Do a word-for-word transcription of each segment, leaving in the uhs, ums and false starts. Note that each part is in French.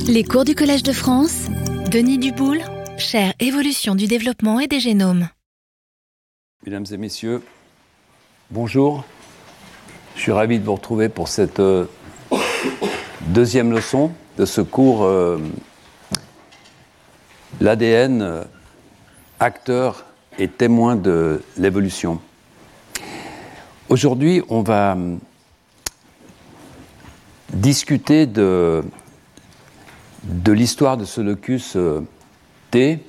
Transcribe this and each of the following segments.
Les cours du Collège de France, Denis Duboul, chaire Évolution du développement et des génomes. Mesdames et messieurs, bonjour. Je suis ravi de vous retrouver pour cette euh, deuxième leçon de ce cours euh, l'A D N, euh, acteur et témoin de l'évolution. Aujourd'hui, on va euh, discuter de, de l'histoire de ce locus euh, T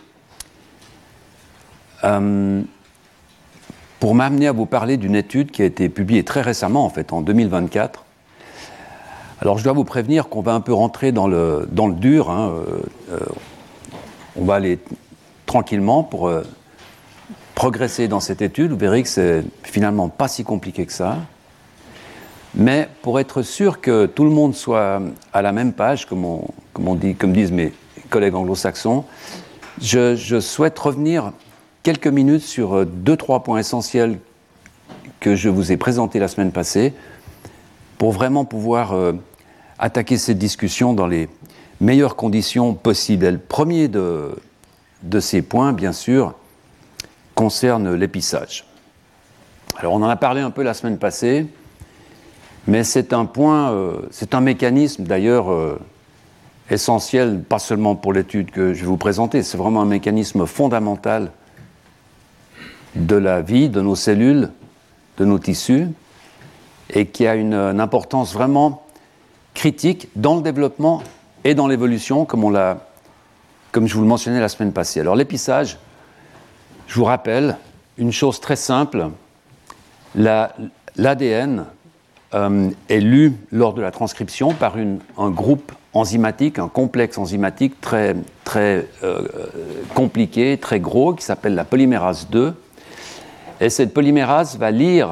euh, pour m'amener à vous parler d'une étude qui a été publiée très récemment, en fait, en deux mille vingt-quatre. Alors, je dois vous prévenir qu'on va un peu rentrer dans le, dans le dur. Hein, euh, euh, on va aller tranquillement pour euh, progresser dans cette étude. Vous verrez que c'est finalement pas si compliqué que ça. Mais pour être sûr que tout le monde soit à la même page, comme, on, comme, on dit, comme disent mes collègues anglo-saxons, je, je souhaite revenir quelques minutes sur deux, trois points essentiels que je vous ai présentés la semaine passée pour vraiment pouvoir euh, attaquer cette discussion dans les meilleures conditions possibles. Et le premier de, de ces points, bien sûr, concerne l'épissage. Alors, on en a parlé un peu la semaine passée, mais c'est un point, euh, c'est un mécanisme d'ailleurs euh, essentiel, pas seulement pour l'étude que je vais vous présenter, c'est vraiment un mécanisme fondamental de la vie, de nos cellules, de nos tissus, et qui a une, une importance vraiment critique dans le développement et dans l'évolution, comme, on l'a, comme je vous le mentionnais la semaine passée. Alors l'épissage, je vous rappelle une chose très simple, la, l'A D N euh, est lu lors de la transcription par une, un groupe enzymatique, un complexe enzymatique très, très euh, compliqué, très gros, qui s'appelle la polymérase deux. Et cette polymérase va lire,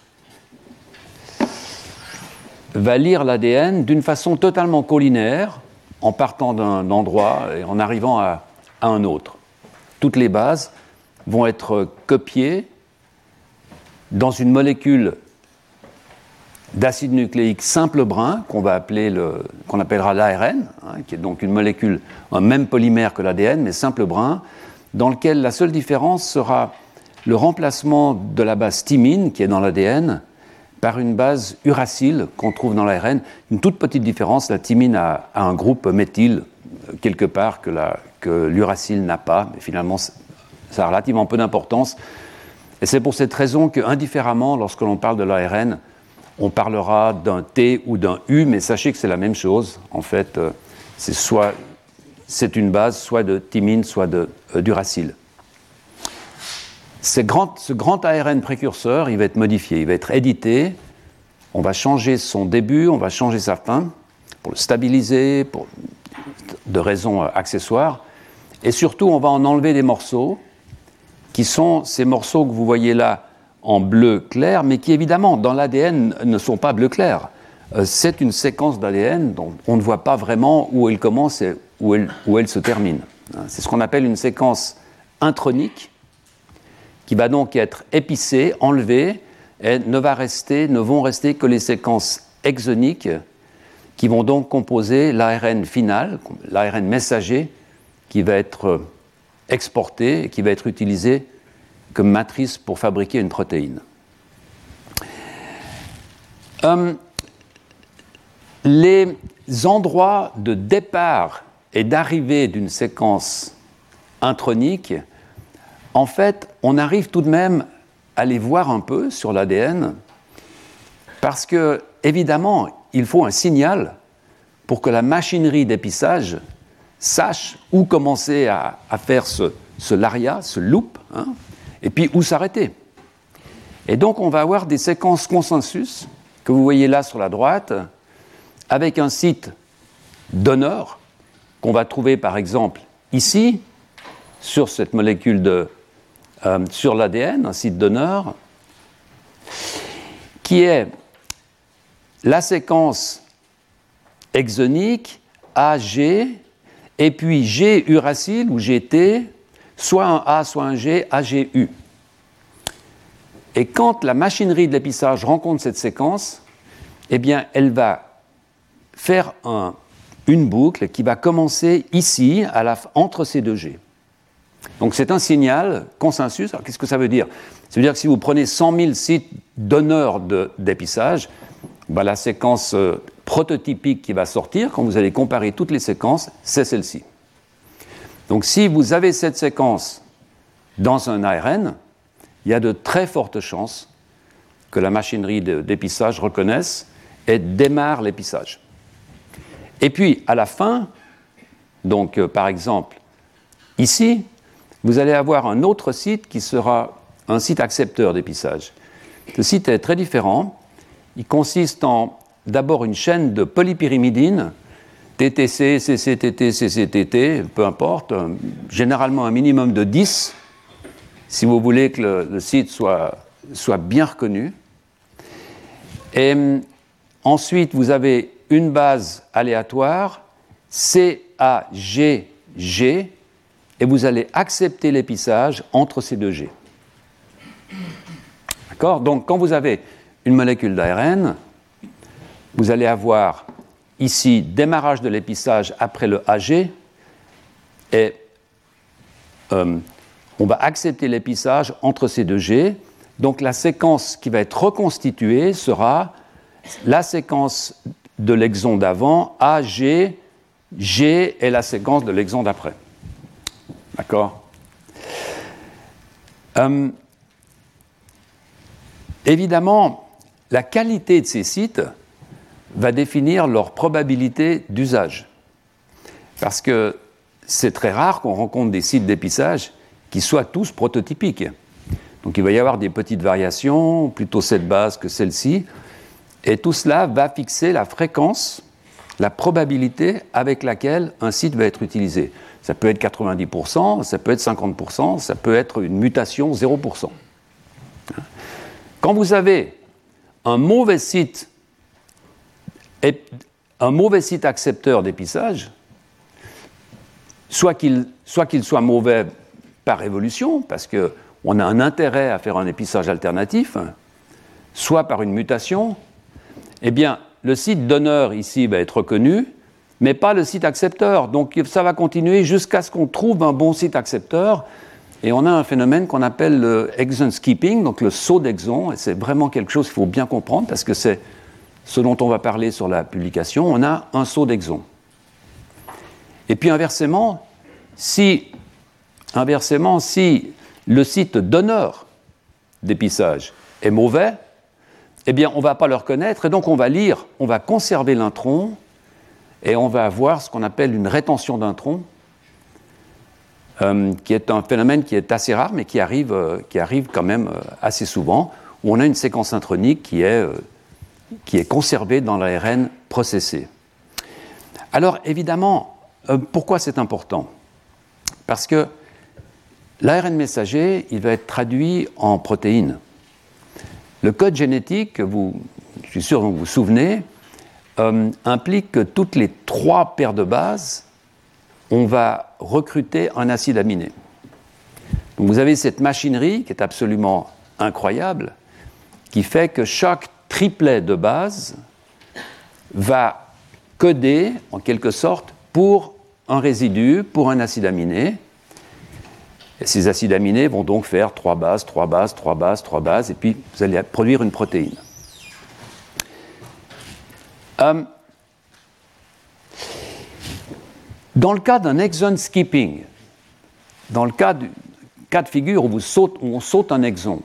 va lire l'A D N d'une façon totalement collinéaire, en partant d'un endroit et en arrivant à, à un autre. Toutes les bases vont être copiées dans une molécule d'acide nucléique simple brun, qu'on va appeler le, qu'on appellera l'A R N, hein, qui est donc une molécule, un même polymère que l'A D N, mais simple brun, dans lequel la seule différence sera le remplacement de la base thymine, qui est dans l'A D N, par une base uracile qu'on trouve dans l'A R N. Une toute petite différence, la thymine a, a un groupe méthyle, quelque part, que, la, que l'uracile n'a pas, mais finalement, ça a relativement peu d'importance. Et c'est pour cette raison que, indifféremment, lorsque l'on parle de l'A R N, on parlera d'un T ou d'un U, mais sachez que c'est la même chose. En fait, c'est soit c'est une base, soit de thymine, soit de, euh, d'uracile. Ces grands, ce grand A R N précurseur, il va être modifié, il va être édité. On va changer son début, on va changer sa fin, pour le stabiliser, pour de raisons accessoires. Et surtout, on va en enlever des morceaux, qui sont ces morceaux que vous voyez là, en bleu clair, mais qui évidemment dans l'A D N ne sont pas bleu clair. Euh, c'est une séquence d'A D N dont on ne voit pas vraiment où elle commence et où elle, où elle se termine. C'est ce qu'on appelle une séquence intronique, qui va donc être épicée, enlevée, et ne, va rester, ne vont rester que les séquences exoniques, qui vont donc composer l'A R N final, l'A R N messager, qui va être exporté et qui va être utilisé comme matrice pour fabriquer une protéine. Euh, les endroits de départ et d'arrivée d'une séquence intronique, en fait, on arrive tout de même à les voir un peu sur l'A D N, parce que, évidemment, il faut un signal pour que la machinerie d'épissage sache où commencer à, à faire ce, ce laria, ce loop, hein, et puis où s'arrêter. Et donc on va avoir des séquences consensus que vous voyez là sur la droite, avec un site donneur qu'on va trouver par exemple ici, sur cette molécule de, euh, sur l'A D N, un site donneur, qui est la séquence exonique A G, et puis G uracile ou G T, soit un A, soit un G, A G U. Et quand la machinerie de l'épissage rencontre cette séquence, eh bien, elle va faire un une boucle qui va commencer ici, à la, entre ces deux G. Donc c'est un signal consensus. Alors qu'est-ce que ça veut dire? Ça veut dire que si vous prenez cent mille sites donneurs de, d'épissage, ben la séquence euh, prototypique qui va sortir, quand vous allez comparer toutes les séquences, c'est celle-ci. Donc si vous avez cette séquence dans un A R N, il y a de très fortes chances que la machinerie de, d'épissage reconnaisse et démarre l'épissage. Et puis, à la fin, donc euh, par exemple, ici, vous allez avoir un autre site qui sera un site accepteur d'épissage. Ce site est très différent. Il consiste en d'abord une chaîne de polypyrimidine, T T C, C C T T, C C T T, peu importe, euh, généralement un minimum de dix, si vous voulez que le, le site soit, soit bien reconnu. Et euh, ensuite, vous avez une base aléatoire, C A G G, et vous allez accepter l'épissage entre ces deux G. D'accord? Donc, quand vous avez une molécule d'A R N, vous allez avoir ici démarrage de l'épissage après le A G, et euh, on va accepter l'épissage entre ces deux G. Donc, la séquence qui va être reconstituée sera la séquence de l'exon d'avant, A, G, G est la séquence de l'exon d'après. D'accord? euh, Évidemment, la qualité de ces sites va définir leur probabilité d'usage. Parce que c'est très rare qu'on rencontre des sites d'épissage qui soient tous prototypiques. Donc il va y avoir des petites variations, plutôt cette base que celle-ci, et tout cela va fixer la fréquence, la probabilité avec laquelle un site va être utilisé. Ça peut être quatre-vingt-dix pour cent, ça peut être cinquante pour cent, ça peut être une mutation zéro pour cent. Quand vous avez un mauvais site, un mauvais site accepteur d'épissage, soit qu'il, soit qu'il soit mauvais par évolution, parce qu'on a un intérêt à faire un épissage alternatif, soit par une mutation, eh bien, le site donneur ici va être reconnu, mais pas le site accepteur. Donc, ça va continuer jusqu'à ce qu'on trouve un bon site accepteur. Et on a un phénomène qu'on appelle le exon skipping, donc le saut d'exon. Et c'est vraiment quelque chose qu'il faut bien comprendre, parce que c'est ce dont on va parler sur la publication. On a un saut d'exon. Et puis, inversement, si, inversement, si le site donneur d'épissage est mauvais, eh bien, on ne va pas le reconnaître, et donc on va lire, on va conserver l'intron, et on va avoir ce qu'on appelle une rétention d'intron, euh, qui est un phénomène qui est assez rare, mais qui arrive, euh, qui arrive quand même euh, assez souvent, où on a une séquence intronique qui est, euh, qui est conservée dans l'A R N processé. Alors, évidemment, euh, pourquoi c'est important? Parce que l'A R N messager, il va être traduit en protéines. Le code génétique, vous, je suis sûr que vous vous souvenez, euh, implique que toutes les trois paires de bases, on va recruter un acide aminé. Donc vous avez cette machinerie qui est absolument incroyable, qui fait que chaque triplet de base va coder, en quelque sorte, pour un résidu, pour un acide aminé. Et ces acides aminés vont donc faire trois bases, trois bases, trois bases, trois bases, et puis vous allez produire une protéine. Euh, dans le cas d'un exon skipping, dans le cas, du, cas de figure où, vous saute, où on saute un exon,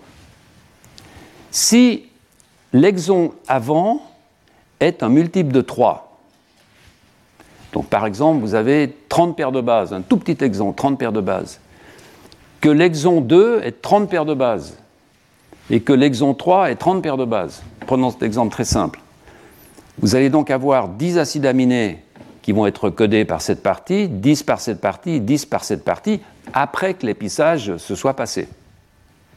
si l'exon avant est un multiple de trois, donc par exemple vous avez trente paires de bases, un tout petit exon, trente paires de bases, que l'exon deux est trente paires de bases et que l'exon trois est trente paires de bases. Prenons cet exemple très simple. Vous allez donc avoir dix acides aminés qui vont être codés par cette partie, dix par cette partie, dix par cette partie, après que l'épissage se soit passé. D'accord ?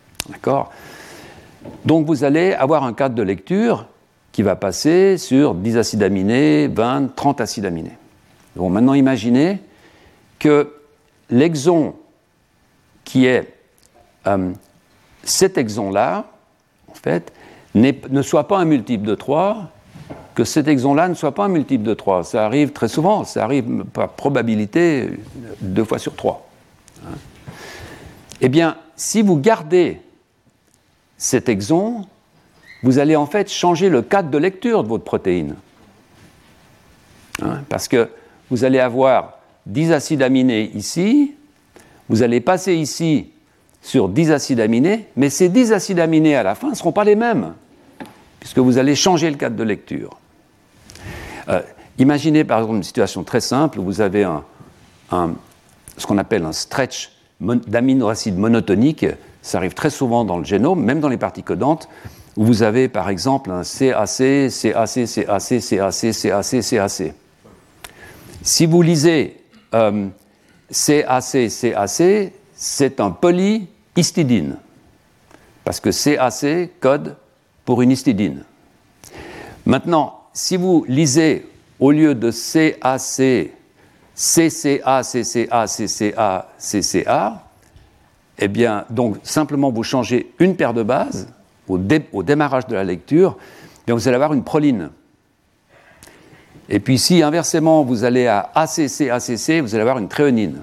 Donc vous allez avoir un cadre de lecture qui va passer sur dix acides aminés, vingt, trente acides aminés. Bon, maintenant imaginez que l'exon qui est euh, cet exon-là, en fait, ne soit pas un multiple de trois, que cet exon-là ne soit pas un multiple de trois. Ça arrive très souvent, ça arrive par probabilité deux fois sur trois. Hein. Eh bien, si vous gardez cet exon, vous allez en fait changer le cadre de lecture de votre protéine. Hein, parce que vous allez avoir dix acides aminés ici, vous allez passer ici sur dix acides aminés, mais ces dix acides aminés à la fin ne seront pas les mêmes, puisque vous allez changer le cadre de lecture. Euh, imaginez par exemple une situation très simple où vous avez un, un, ce qu'on appelle un stretch d'aminoacides monotoniques, ça arrive très souvent dans le génome, même dans les parties codantes, où vous avez par exemple un C A C, C A C, C A C, C A C, C A C, C A C. Si vous lisez euh, C A C, C A C, c'est un polyhistidine, parce que C A C code pour une histidine. Maintenant, si vous lisez au lieu de C A C, C C A, C C A, C C A, C C A, eh bien, donc simplement vous changez une paire de bases au, dé, au démarrage de la lecture, bien vous allez avoir une proline. Et puis si inversement vous allez à A C C, A C C, vous allez avoir une tréonine.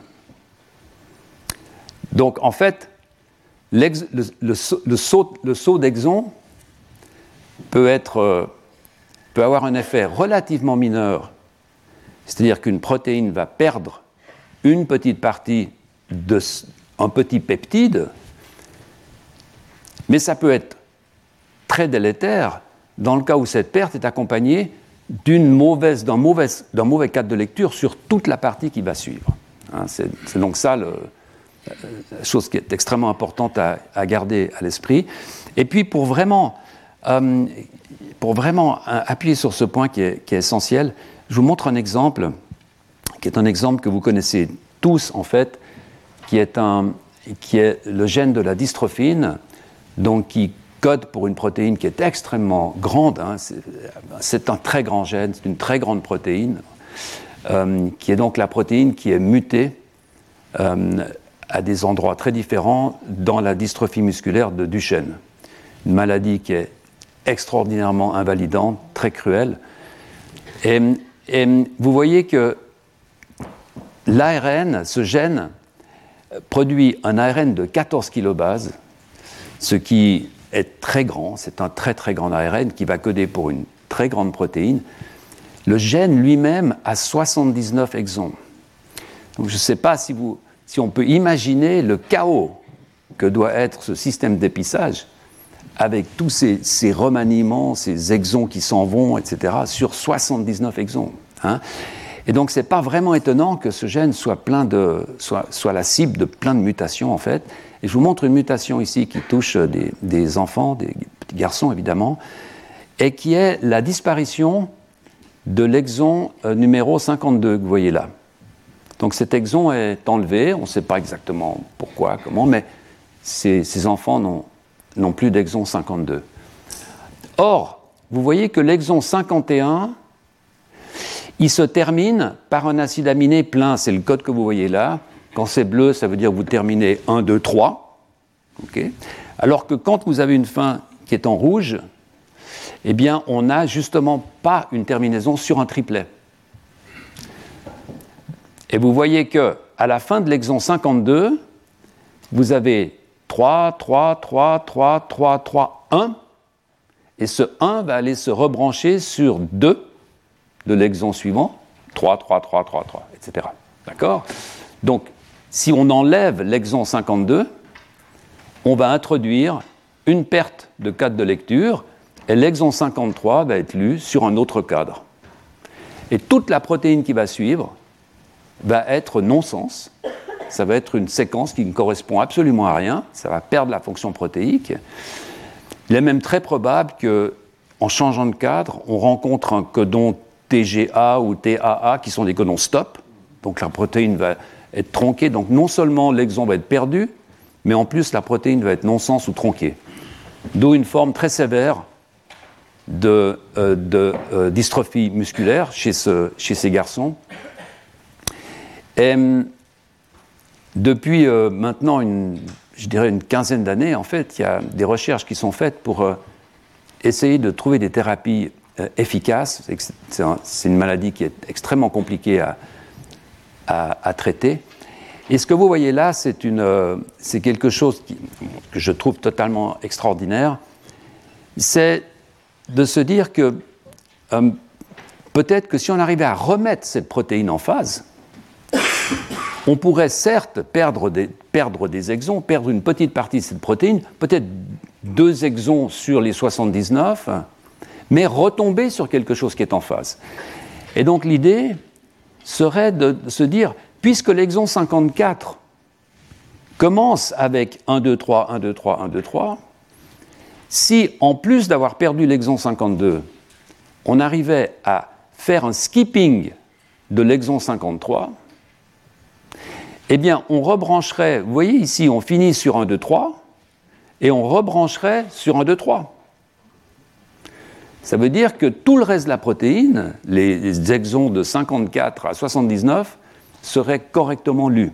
Donc en fait, le, le, le, saut, le saut d'exon peut, être, euh, peut avoir un effet relativement mineur, c'est-à-dire qu'une protéine va perdre une petite partie d'un petit peptide, mais ça peut être très délétère dans le cas où cette perte est accompagnée d'une mauvaise, d'un mauvais, d'un mauvais cadre de lecture sur toute la partie qui va suivre. Hein, c'est, c'est donc ça le, la chose qui est extrêmement importante à, à garder à l'esprit. Et puis pour vraiment, euh, pour vraiment appuyer sur ce point qui est, qui est essentiel, je vous montre un exemple, qui est un exemple que vous connaissez tous en fait, qui est, un, qui est le gène de la dystrophine, donc qui code pour une protéine qui est extrêmement grande, hein, c'est, c'est un très grand gène, c'est une très grande protéine, euh, qui est donc la protéine qui est mutée euh, à des endroits très différents dans la dystrophie musculaire de Duchenne. Une maladie qui est extraordinairement invalidante, très cruelle. Et, et vous voyez que l'A R N, ce gène, produit un A R N de quatorze kilobases, ce qui est très grand, c'est un très très grand A R N qui va coder pour une très grande protéine. Le gène lui-même a soixante-dix-neuf exons. Donc je ne sais pas si, vous, si on peut imaginer le chaos que doit être ce système d'épissage avec tous ces, ces remaniements, ces exons qui s'en vont, et cetera, sur soixante-dix-neuf exons. Hein. Et donc, ce n'est pas vraiment étonnant que ce gène soit, plein de, soit, soit la cible de plein de mutations, en fait. Et je vous montre une mutation ici qui touche des, des enfants, des petits garçons, évidemment, et qui est la disparition de l'exon euh, numéro cinquante-deux, que vous voyez là. Donc, cet exon est enlevé, on ne sait pas exactement pourquoi, comment, mais ces, ces enfants n'ont, n'ont plus d'exon cinquante-deux. Or, vous voyez que l'exon cinquante et un, il se termine par un acide aminé plein, c'est le code que vous voyez là. Quand c'est bleu, ça veut dire que vous terminez un, deux, trois. Okay. Alors que quand vous avez une fin qui est en rouge, eh bien, on n'a justement pas une terminaison sur un triplet. Et vous voyez qu'à la fin de l'exon cinquante-deux, vous avez trois, trois, trois, trois, trois, trois, un, et ce un va aller se rebrancher sur deux de l'exon suivant, trois, trois, trois, trois, trois, et cetera. D'accord ? Donc, si on enlève l'exon cinquante-deux, on va introduire une perte de cadre de lecture, et l'exon cinquante-trois va être lu sur un autre cadre. Et toute la protéine qui va suivre va être non-sens. Ça va être une séquence qui ne correspond absolument à rien, ça va perdre la fonction protéique. Il est même très probable qu'en changeant de cadre, on rencontre un codon T G A ou T A A qui sont des codons stop, donc la protéine va être tronquée, donc non seulement l'exon va être perdu, mais en plus la protéine va être non-sens ou tronquée. D'où une forme très sévère de, euh, de euh, dystrophie musculaire chez, ce, chez ces garçons. Et depuis euh, maintenant, une, je dirais une quinzaine d'années, en fait, il y a des recherches qui sont faites pour euh, essayer de trouver des thérapies euh, efficace. C'est, un, c'est une maladie qui est extrêmement compliquée à, à, à traiter. Et ce que vous voyez là, c'est, une, euh, c'est quelque chose qui, que je trouve totalement extraordinaire. C'est de se dire que euh, peut-être que si on arrivait à remettre cette protéine en phase, on pourrait certes perdre des, perdre des exons, perdre une petite partie de cette protéine, peut-être deux exons sur les soixante-dix-neuf, mais retomber sur quelque chose qui est en phase. Et donc l'idée serait de se dire, puisque l'exon cinquante-quatre commence avec un, deux, trois, un, deux, trois, un, deux, trois, si en plus d'avoir perdu l'exon cinquante-deux, on arrivait à faire un skipping de l'exon cinquante-trois, eh bien, on rebrancherait, vous voyez ici, on finit sur un, deux, trois, et on rebrancherait sur un, deux, trois. Ça veut dire que tout le reste de la protéine, les, les exons de cinquante-quatre à soixante-dix-neuf, seraient correctement lus.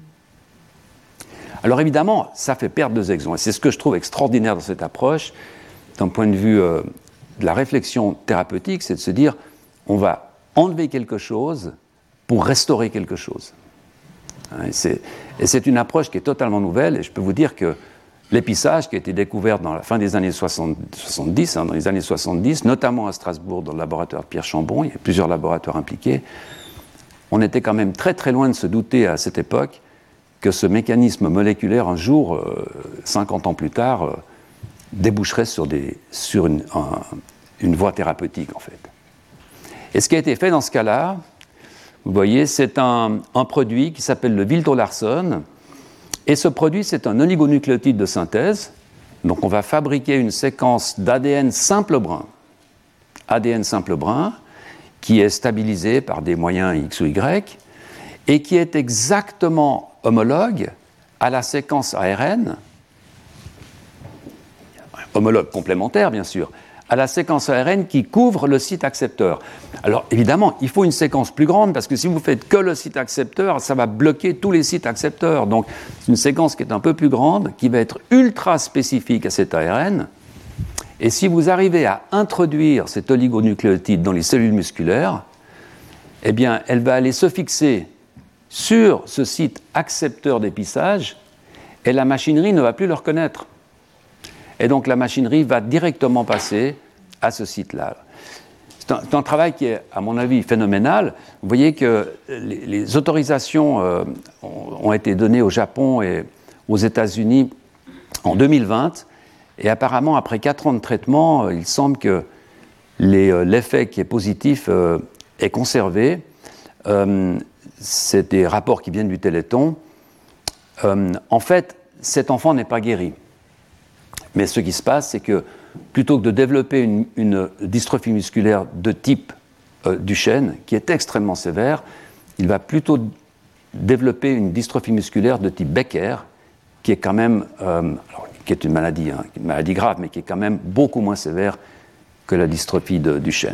Alors évidemment, ça fait perdre deux exons, et c'est ce que je trouve extraordinaire dans cette approche, d'un point de vue euh, de la réflexion thérapeutique, c'est de se dire, on va enlever quelque chose pour restaurer quelque chose. Et c'est, et c'est une approche qui est totalement nouvelle, et je peux vous dire que l'épissage qui a été découvert dans la fin des années soixante-dix, hein, dans les années soixante-dix, notamment à Strasbourg, dans le laboratoire de Pierre Chambon, il y a plusieurs laboratoires impliqués, on était quand même très très loin de se douter à cette époque que ce mécanisme moléculaire, un jour, euh, cinquante ans plus tard, euh, déboucherait sur, des, sur une, un, une voie thérapeutique, en fait. Et ce qui a été fait dans ce cas-là, vous voyez, c'est un, un produit qui s'appelle le Wiltor-Larsson. Et ce produit, c'est un oligonucléotide de synthèse. Donc, on va fabriquer une séquence d'A D N simple brun, A D N simple brun, qui est stabilisée par des moyens X ou Y, et qui est exactement homologue à la séquence A R N, homologue complémentaire, bien sûr, à la séquence A R N qui couvre le site accepteur. Alors, évidemment, il faut une séquence plus grande, parce que si vous faites que le site accepteur, ça va bloquer tous les sites accepteurs. Donc, c'est une séquence qui est un peu plus grande, qui va être ultra spécifique à cet A R N. Et si vous arrivez à introduire cet oligonucléotide dans les cellules musculaires, eh bien, elle va aller se fixer sur ce site accepteur d'épissage, et la machinerie ne va plus le reconnaître. Et donc la machinerie va directement passer à ce site-là. C'est un, c'est un travail qui est, à mon avis, phénoménal. Vous voyez que les, les autorisations euh, ont, ont été données au Japon et aux États-Unis en deux mille vingt, et apparemment, après quatre ans de traitement, il semble que les, euh, l'effet qui est positif euh, est conservé. Euh, c'est des rapports qui viennent du Téléthon. Euh, en fait, cet enfant n'est pas guéri. Mais ce qui se passe, c'est que plutôt que de développer une, une dystrophie musculaire de type euh, Duchenne, qui est extrêmement sévère, il va plutôt développer une dystrophie musculaire de type Becker, qui est quand même, euh, alors, qui est une maladie, hein, une maladie grave, mais qui est quand même beaucoup moins sévère que la dystrophie de Duchenne.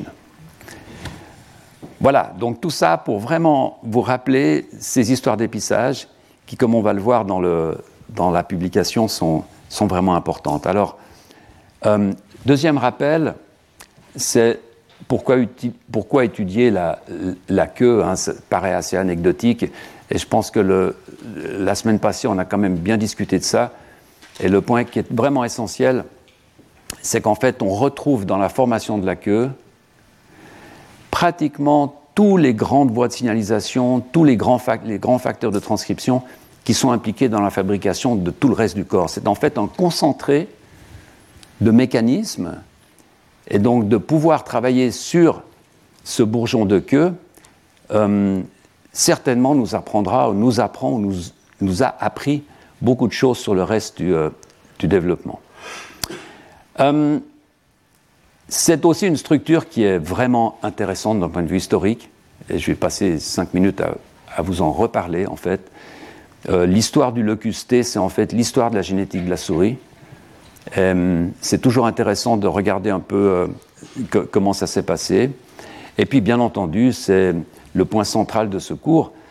Voilà, donc tout ça pour vraiment vous rappeler ces histoires d'épissage qui, comme on va le voir dans, le, dans la publication, sont, sont vraiment importantes. Alors, euh, deuxième rappel, c'est pourquoi, uti- pourquoi étudier la, la queue, hein, ça paraît assez anecdotique, et je pense que le, la semaine passée, on a quand même bien discuté de ça, et le point qui est vraiment essentiel, c'est qu'en fait, on retrouve dans la formation de la queue pratiquement tous les grandes voies de signalisation, tous les grands, fac- les grands facteurs de transcription qui sont impliqués dans la fabrication de tout le reste du corps. C'est en fait un concentré de mécanismes, et donc de pouvoir travailler sur ce bourgeon de queue, euh, certainement nous apprendra, ou nous apprend, ou nous, nous a appris beaucoup de choses sur le reste du, euh, du développement. Euh, C'est aussi une structure qui est vraiment intéressante d'un point de vue historique, et je vais passer cinq minutes à, à vous en reparler, en fait. Euh, l'histoire du locus T, c'est en fait l'histoire de la génétique de la souris. Euh, c'est toujours intéressant de regarder un peu euh, que, comment ça s'est passé. Et puis, bien entendu, c'est le point central de ce cours,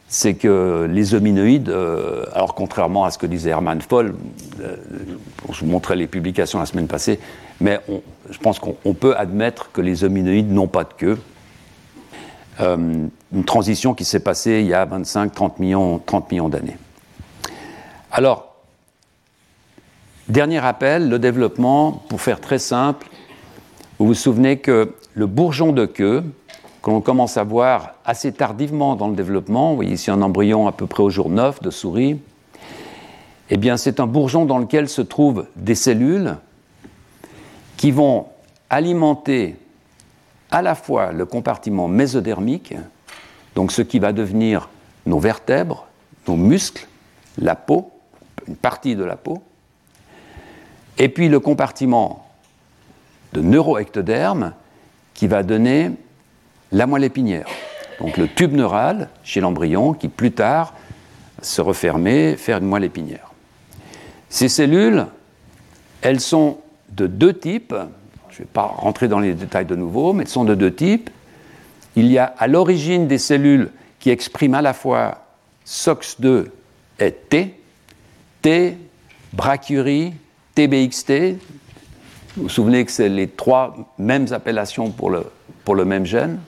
c'est que les hominoïdes, euh, alors contrairement à ce que disait Hermann Voll, euh, je vous montrais les publications la semaine passée, mais on, je pense qu'on peut admettre que les hominoïdes n'ont pas de queue. Euh, une transition qui s'est passée il y a vingt-cinq à trente millions, trente millions d'années. Alors, dernier rappel, le développement, pour faire très simple, vous vous souvenez que le bourgeon de queue, que l'on commence à voir assez tardivement dans le développement, vous voyez ici un embryon à peu près au jour neuf de souris, eh bien c'est un bourgeon dans lequel se trouvent des cellules qui vont alimenter à la fois le compartiment mésodermique, donc ce qui va devenir nos vertèbres, nos muscles, la peau, une partie de la peau, et puis le compartiment de neuroectoderme qui va donner la moelle épinière, donc le tube neural chez l'embryon qui plus tard se refermer, faire une moelle épinière. Ces cellules, elles sont de deux types, je ne vais pas rentrer dans les détails de nouveau, mais elles sont de deux types. Il y a à l'origine des cellules qui expriment à la fois S O X deux et T, T, brachyurie, T B X T. Vous vous souvenez que c'est les trois mêmes appellations pour le, pour le même gène.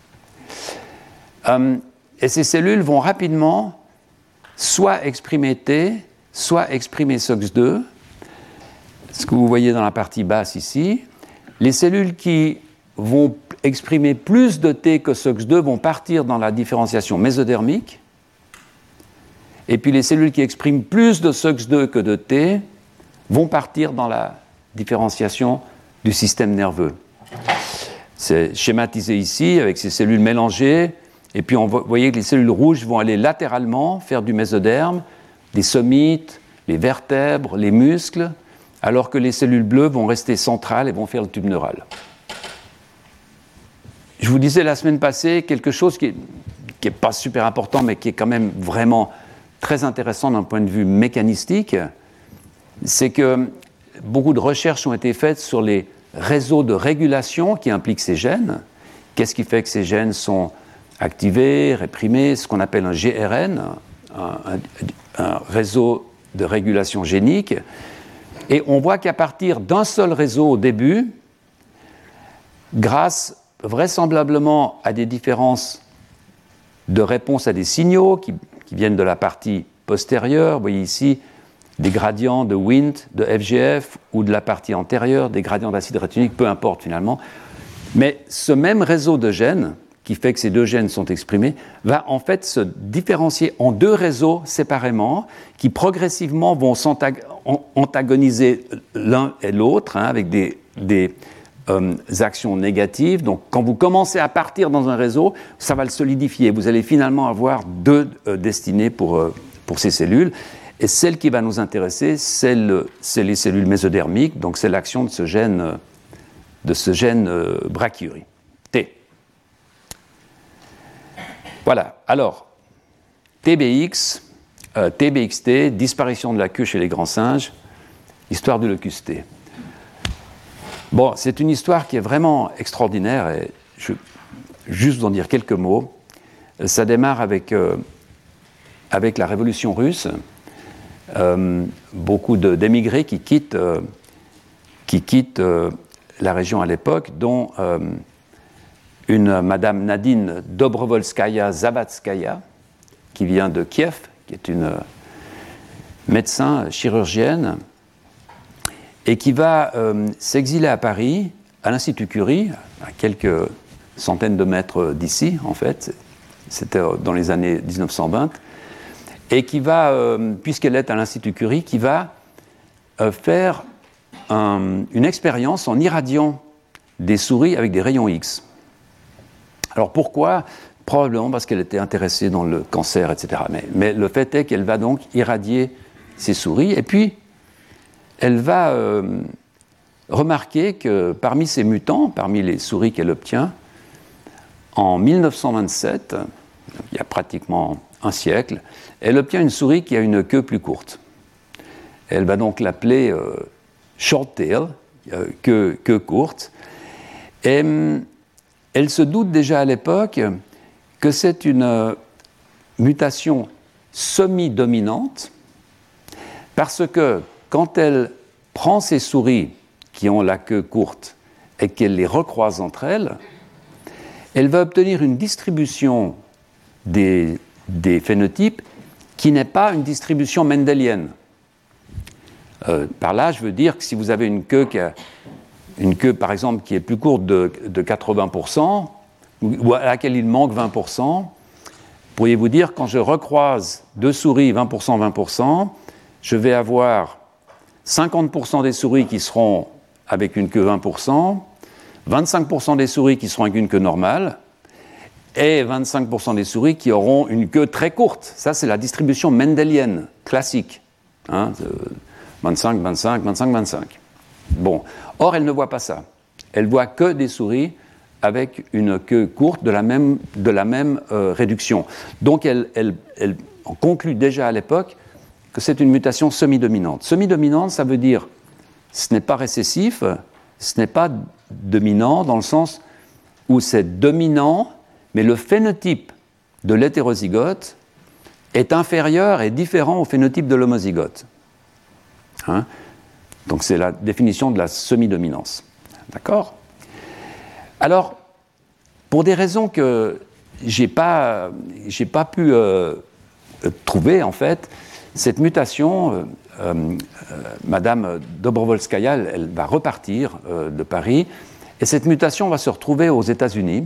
Euh, et ces cellules vont rapidement soit exprimer T, soit exprimer S O X deux. Ce que vous voyez dans la partie basse ici. Les cellules qui vont exprimer plus de T que S O X deux vont partir dans la différenciation mésodermique. Et puis les cellules qui expriment plus de S O X deux que de T vont partir dans la différenciation du système nerveux. C'est schématisé ici avec ces cellules mélangées. Et puis on voit, vous voyez que les cellules rouges vont aller latéralement faire du mésoderme, les somites, les vertèbres, les muscles, alors que les cellules bleues vont rester centrales et vont faire le tube neural. Je vous disais la semaine passée quelque chose qui n'est pas super important, mais qui est quand même vraiment très intéressant d'un point de vue mécanistique, c'est que beaucoup de recherches ont été faites sur les réseaux de régulation qui impliquent ces gènes. Qu'est-ce qui fait que ces gènes sont activés, réprimés, ce qu'on appelle un G R N, un, un, un réseau de régulation génique. Et on voit qu'à partir d'un seul réseau au début, grâce vraisemblablement à des différences de réponse à des signaux qui, qui viennent de la partie postérieure, vous voyez ici des gradients de Wnt, de F G F, ou de la partie antérieure, des gradients d'acide rétinique, peu importe finalement. Mais ce même réseau de gènes, qui fait que ces deux gènes sont exprimés, va en fait se différencier en deux réseaux séparément, qui progressivement vont antagoniser l'un et l'autre, hein, avec des, des euh, actions négatives. Donc quand vous commencez à partir dans un réseau, ça va le solidifier. Vous allez finalement avoir deux euh, destinées pour, euh, pour ces cellules. Et celle qui va nous intéresser, c'est, le, c'est les cellules mésodermiques, donc c'est l'action de ce gène, de ce gène euh, brachyurie, T. Voilà, alors, T B X, euh, T B X T, disparition de la queue chez les grands singes, histoire du locus T. Bon, c'est une histoire qui est vraiment extraordinaire, et je vais juste en dire quelques mots. Ça démarre avec, euh, avec la Révolution russe. Euh, beaucoup de, d'émigrés qui quittent, euh, qui quittent euh, la région à l'époque, dont euh, une madame Nadine Dobrovolskaya-Zabatskaya, qui vient de Kiev, qui est une euh, médecin chirurgienne, et qui va euh, s'exiler à Paris, à l'Institut Curie, à quelques centaines de mètres d'ici, en fait, c'était dans les années dix-neuf cent vingt, et qui va, euh, puisqu'elle est à l'Institut Curie, qui va euh, faire un, une expérience en irradiant des souris avec des rayons X. Alors pourquoi ? Probablement parce qu'elle était intéressée dans le cancer, et cetera. Mais, mais le fait est qu'elle va donc irradier ces souris, et puis elle va euh, remarquer que parmi ces mutants, parmi les souris qu'elle obtient, en mille neuf cent vingt-sept, il y a pratiquement un siècle, elle obtient une souris qui a une queue plus courte. Elle va donc l'appeler euh, short tail, euh, queue, queue courte. Et euh, elle se doute déjà à l'époque que c'est une, mutation semi-dominante parce que quand elle prend ces souris qui ont la queue courte et qu'elle les recroise entre elles, elle va obtenir une distribution des, des phénotypes qui n'est pas une distribution mendélienne. Euh, par là, je veux dire que si vous avez une queue, qui a, une queue par exemple, qui est plus courte de, de quatre-vingts pour cent, ou à laquelle il manque vingt pour cent, pourriez-vous dire, quand je recroise deux souris vingt pour cent, vingt pour cent, je vais avoir cinquante pour cent des souris qui seront avec une queue vingt pour cent, vingt-cinq pour cent des souris qui seront avec une queue normale, et vingt-cinq pour cent des souris qui auront une queue très courte. Ça, c'est la distribution mendélienne, classique. Hein, vingt-cinq, vingt-cinq, vingt-cinq, vingt-cinq. Bon. Or, elle ne voit pas ça. Elle voit que des souris avec une queue courte de la même, de la même euh, réduction. Donc, elle, elle, elle conclut déjà à l'époque que c'est une mutation semi-dominante. Semi-dominante, ça veut dire ce n'est pas récessif, ce n'est pas dominant dans le sens où c'est dominant, mais le phénotype de l'hétérozygote est inférieur et différent au phénotype de l'homozygote. Hein? Donc c'est la définition de la semi-dominance. D'accord ? Alors, pour des raisons que je n'ai pas, j'ai pas pu euh, trouver, en fait, cette mutation, euh, euh, Madame Dobrovolskaya, elle, elle va repartir euh, de Paris, et cette mutation va se retrouver aux États-Unis.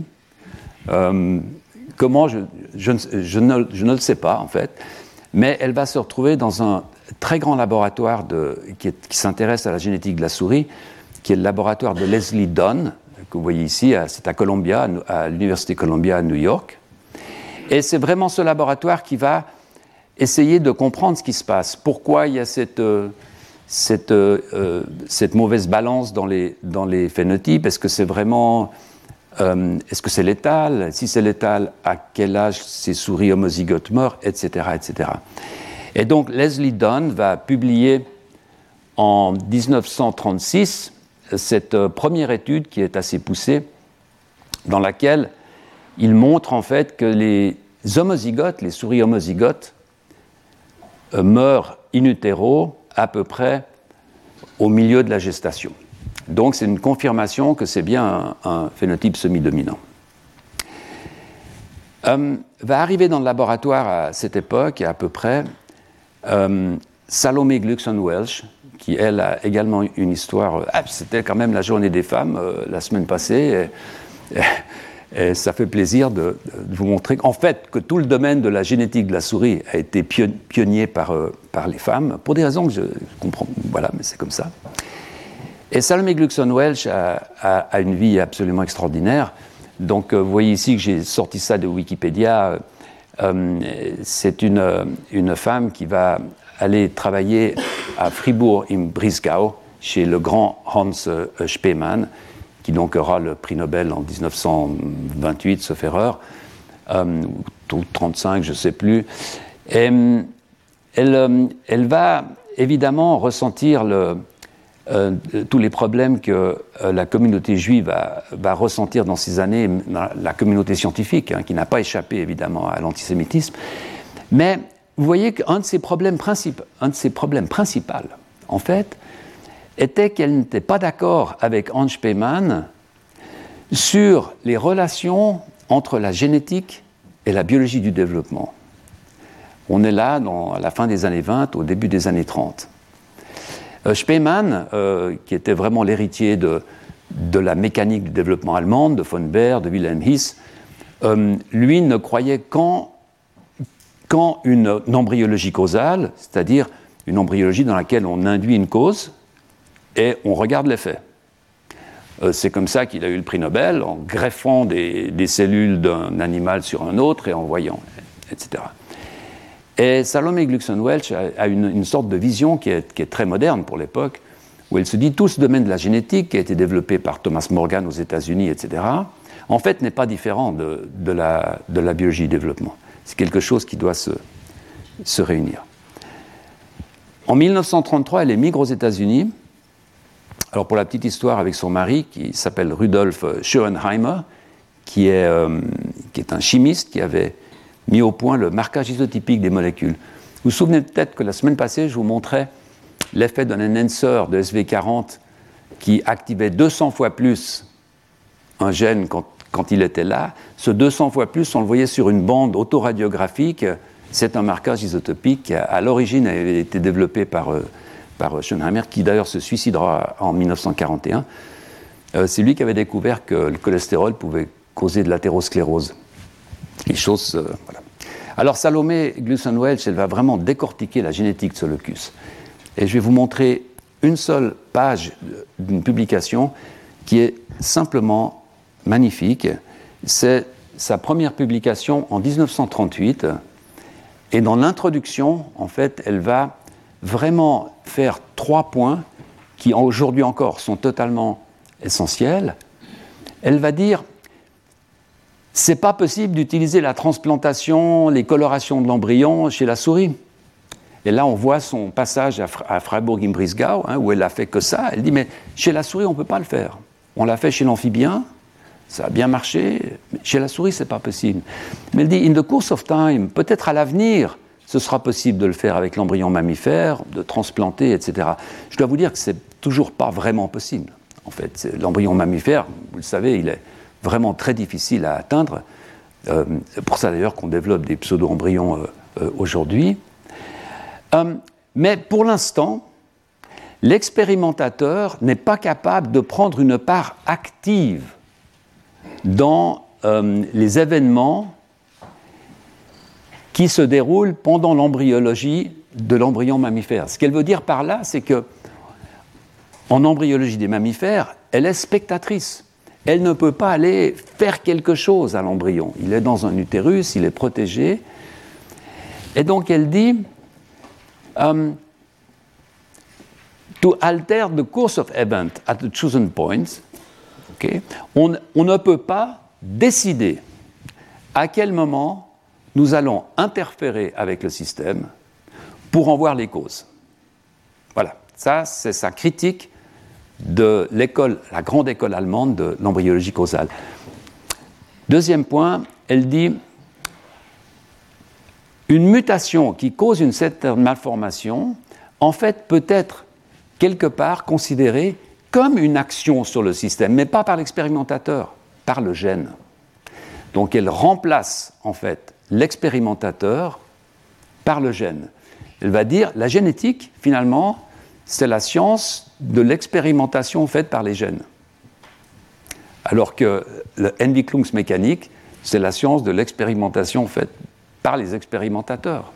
Euh, comment, je, je, je, ne, je ne le sais pas, en fait, mais elle va se retrouver dans un très grand laboratoire de, qui, est, qui s'intéresse à la génétique de la souris, qui est le laboratoire de Leslie Dunn, que vous voyez ici, c'est à Columbia, à l'Université Columbia à New York. Et c'est vraiment ce laboratoire qui va essayer de comprendre ce qui se passe. Pourquoi il y a cette, euh, cette, euh, cette mauvaise balance dans les, dans les phénotypes ? Est-ce que c'est vraiment... Euh, est-ce que c'est létal ? Si c'est létal, à quel âge ces souris homozygotes meurent, et cetera, et cetera. Et donc, Leslie Dunn va publier en dix-neuf cent trente-six cette euh, première étude qui est assez poussée, dans laquelle il montre en fait que les homozygotes, les souris homozygotes, euh, meurent in utero à peu près au milieu de la gestation. Donc c'est une confirmation que c'est bien un, un phénotype semi-dominant. Euh, va arriver dans le laboratoire à cette époque, à peu près, euh, Salome Gluckson-Welch, qui, elle, a également une histoire... Ah, c'était quand même la journée des femmes, euh, la semaine passée, et, et, et ça fait plaisir de, de vous montrer qu'en fait, que tout le domaine de la génétique de la souris a été pionnier par, euh, par les femmes, pour des raisons que je, je comprends, voilà, mais c'est comme ça. Et Salome Gluckson-Welch a, a, a une vie absolument extraordinaire. Donc, euh, vous voyez ici que j'ai sorti ça de Wikipédia. Euh, c'est une, une femme qui va aller travailler à Fribourg im Breisgau chez le grand Hans Spemann, qui donc aura le prix Nobel en dix-neuf cent vingt-huit, sauf erreur, euh, ou trente-cinq, je ne sais plus. Et, elle, elle va évidemment ressentir le... Euh, tous les problèmes que euh, la communauté juive va, va ressentir dans ces années, la communauté scientifique, hein, qui n'a pas échappé évidemment à l'antisémitisme. Mais vous voyez qu'un de ses problèmes principaux, un de ses problèmes principaux, en fait, était qu'elle n'était pas d'accord avec Hans Spemann sur les relations entre la génétique et la biologie du développement. On est là dans, à la fin des années vingt, au début des années trente. Euh, Spemann, euh, qui était vraiment l'héritier de, de la mécanique du développement allemande, de von Baer, de Wilhelm His, euh, lui ne croyait qu'en, qu'en une, une embryologie causale, c'est-à-dire une embryologie dans laquelle on induit une cause et on regarde l'effet. Euh, c'est comme ça qu'il a eu le prix Nobel, en greffant des, des cellules d'un animal sur un autre et en voyant, et cetera. Et Salome Gluckson-Welch a, a une, une sorte de vision qui est, qui est très moderne pour l'époque, où elle se dit tout ce domaine de la génétique qui a été développé par Thomas Morgan aux États-Unis, et cetera, en fait n'est pas différent de, de, la, de la biologie du développement. C'est quelque chose qui doit se, se réunir. En dix-neuf cent trente-trois, elle émigre aux États-Unis. Alors pour la petite histoire, avec son mari, qui s'appelle Rudolf Schönheimer, qui est, euh, qui est un chimiste, qui avait mis au point le marquage isotypique des molécules. Vous vous souvenez peut-être que la semaine passée, je vous montrais l'effet d'un enhancer de S V quarante qui activait deux cents fois plus un gène quand, quand il était là. Ce deux cents fois plus, on le voyait sur une bande autoradiographique. C'est un marquage isotopique qui, à l'origine, avait été développé par, euh, par Schönheimer, qui d'ailleurs se suicidera en mille neuf cent quarante et un. Euh, c'est lui qui avait découvert que le cholestérol pouvait causer de l'athérosclérose. Les choses, euh, voilà. Alors Salomé Glusson-Welch, elle va vraiment décortiquer la génétique de ce locus. Et je vais vous montrer une seule page d'une publication qui est simplement magnifique. C'est sa première publication en dix-neuf cent trente-huit. Et dans l'introduction, en fait, elle va vraiment faire trois points qui, aujourd'hui encore, sont totalement essentiels. Elle va dire, c'est pas possible d'utiliser la transplantation, les colorations de l'embryon chez la souris. Et là, on voit son passage à, Fra- à Freiburg-im-Breisgau, hein, où elle a fait que ça. Elle dit, mais chez la souris, on ne peut pas le faire. On l'a fait chez l'amphibien, ça a bien marché. Mais chez la souris, ce n'est pas possible. Mais elle dit, in the course of time, peut-être à l'avenir, ce sera possible de le faire avec l'embryon mammifère, de transplanter, et cetera. Je dois vous dire que ce n'est toujours pas vraiment possible. En fait, c'est, l'embryon mammifère, vous le savez, il est vraiment très difficile à atteindre. Euh, c'est pour ça d'ailleurs qu'on développe des pseudo-embryons euh, euh, aujourd'hui. Euh, mais pour l'instant, l'expérimentateur n'est pas capable de prendre une part active dans euh, les événements qui se déroulent pendant l'embryologie de l'embryon mammifère. Ce qu'elle veut dire par là, c'est que en embryologie des mammifères, elle est spectatrice. Elle ne peut pas aller faire quelque chose à l'embryon. Il est dans un utérus, il est protégé. Et donc elle dit um, to alter the course of event at the chosen points, okay, on, on ne peut pas décider à quel moment nous allons interférer avec le système pour en voir les causes. Voilà, ça c'est sa critique de l'école, la grande école allemande de l'embryologie causale. Deuxième point, elle dit une mutation qui cause une certaine malformation, en fait, peut être quelque part considérée comme une action sur le système, mais pas par l'expérimentateur, par le gène. Donc elle remplace, en fait, l'expérimentateur par le gène. Elle va dire, la génétique, finalement, c'est la science de l'expérimentation faite par les gènes. Alors que l'Entwicklungsmechanik, c'est la science de l'expérimentation faite par les expérimentateurs.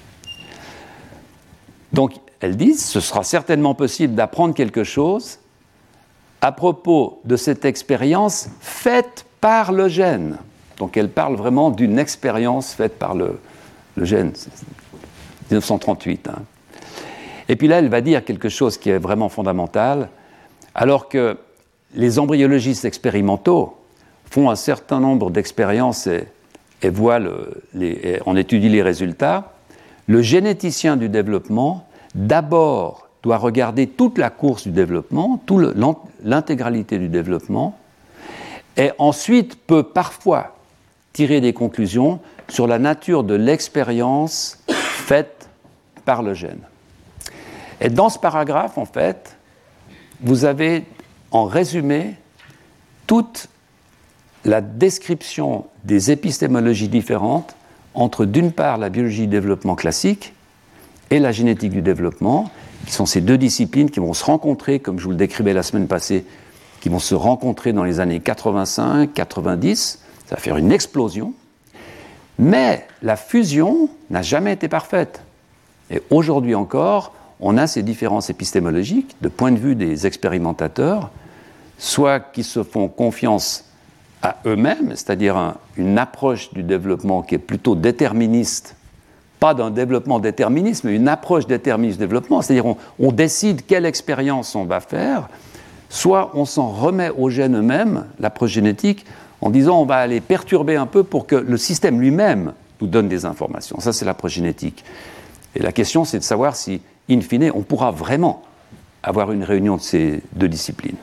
Donc, elles disent, ce sera certainement possible d'apprendre quelque chose à propos de cette expérience faite par le gène. Donc, elle parle vraiment d'une expérience faite par le, le gène. dix-neuf cent trente-huit. Hein. Et puis là, elle va dire quelque chose qui est vraiment fondamental. Alors que les embryologistes expérimentaux font un certain nombre d'expériences et, et voient le, les, et on étudie les résultats, le généticien du développement, d'abord, doit regarder toute la course du développement, tout le, l'intégralité du développement, et ensuite peut parfois tirer des conclusions sur la nature de l'expérience faite par le gène. Et dans ce paragraphe, en fait, vous avez en résumé toute la description des épistémologies différentes entre, d'une part, la biologie du développement classique et la génétique du développement, qui sont ces deux disciplines qui vont se rencontrer, comme je vous le décrivais la semaine passée, qui vont se rencontrer dans les années quatre-vingt-cinq quatre-vingt-dix. Ça va faire une explosion. Mais la fusion n'a jamais été parfaite. Et aujourd'hui encore, on a ces différences épistémologiques, de point de vue des expérimentateurs, soit qui se font confiance à eux-mêmes, c'est-à-dire un, une approche du développement qui est plutôt déterministe, pas d'un développement déterministe, mais une approche déterministe du développement, c'est-à-dire on, on décide quelle expérience on va faire, soit on s'en remet aux gènes eux-mêmes, l'approche génétique, en disant on va aller perturber un peu pour que le système lui-même nous donne des informations. Ça, c'est l'approche génétique. Et la question, c'est de savoir si, in fine, on pourra vraiment avoir une réunion de ces deux disciplines.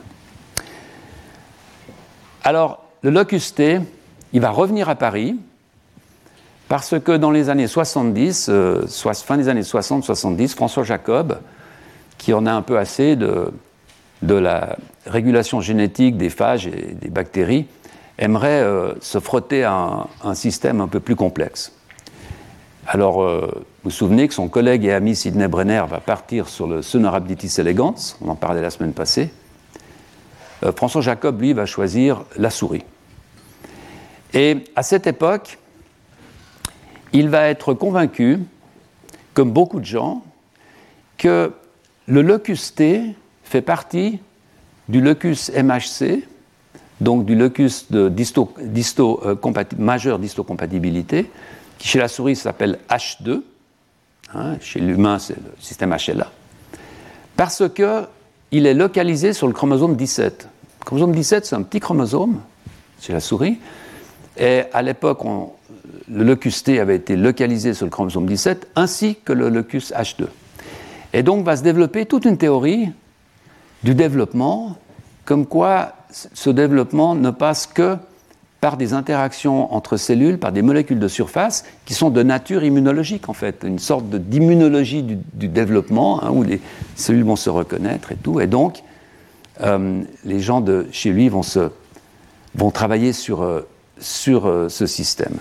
Alors, le locus T, il va revenir à Paris Parce que dans les années soixante-dix, euh, soit, fin des années soixante soixante-dix, François Jacob, qui en a un peu assez de, de la régulation génétique des phages et des bactéries, aimerait euh, se frotter à un, un système un peu plus complexe. Alors, euh, vous vous souvenez que son collègue et ami Sidney Brenner va partir sur le Cenorhabditis elegans, on en parlait la semaine passée. Euh, François Jacob, lui, va choisir la souris. Et à cette époque, il va être convaincu, comme beaucoup de gens, que le locus T fait partie du locus M H C, donc du locus de disto, disto, euh, compati- majeure d'histocompatibilité, qui chez la souris s'appelle H deux, hein, chez l'humain c'est le système H L A, parce qu'il est localisé sur le chromosome dix-sept. Le chromosome dix-sept, c'est un petit chromosome chez la souris, et à l'époque, on, le locus T avait été localisé sur le chromosome dix-sept, ainsi que le locus H deux. Et donc va se développer toute une théorie du développement, comme quoi ce développement ne passe que par des interactions entre cellules, par des molécules de surface, qui sont de nature immunologique, en fait, une sorte de, d'immunologie du, du développement, hein, où les cellules vont se reconnaître et tout. Et donc, euh, les gens de chez lui vont, se, vont travailler sur, euh, sur euh, ce système.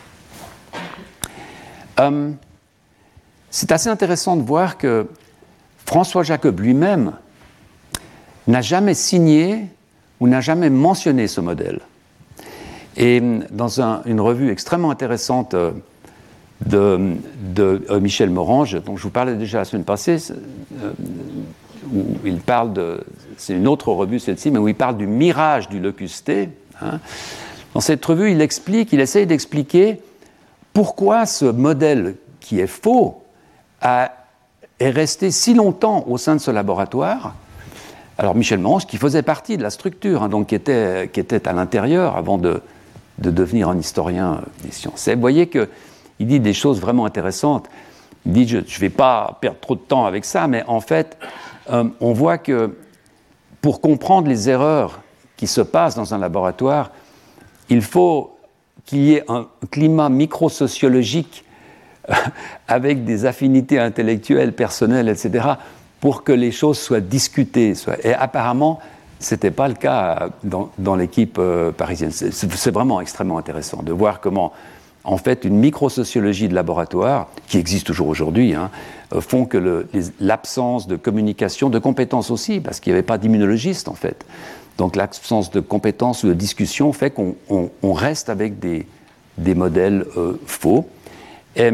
Euh, c'est assez intéressant de voir que François Jacob lui-même n'a jamais signé ou n'a jamais mentionné ce modèle. Et dans un, une revue extrêmement intéressante de, de, de euh, Michel Morange, dont je vous parlais déjà la semaine passée, euh, où il parle de, c'est une autre revue celle-ci, mais où il parle du mirage du locus T. Hein. Dans cette revue, il explique, il essaye d'expliquer pourquoi ce modèle qui est faux a, est resté si longtemps au sein de ce laboratoire. Alors Michel Morange, qui faisait partie de la structure, hein, donc qui était, qui était à l'intérieur avant de, de devenir un historien des sciences. Et vous voyez qu'il dit des choses vraiment intéressantes. Il dit, je ne vais pas perdre trop de temps avec ça, mais en fait, euh, on voit que pour comprendre les erreurs qui se passent dans un laboratoire, il faut qu'il y ait un climat microsociologique euh, avec des affinités intellectuelles, personnelles, et cetera, pour que les choses soient discutées. Et apparemment, ce n'était pas le cas dans, dans l'équipe euh, parisienne. C'est, c'est vraiment extrêmement intéressant de voir comment, en fait, une microsociologie de laboratoire, qui existe toujours aujourd'hui, hein, font que le, les, l'absence de communication, de compétences aussi, parce qu'il n'y avait pas d'immunologiste, en fait. Donc l'absence de compétences ou de discussion fait qu'on on, on reste avec des, des modèles euh, faux. Et,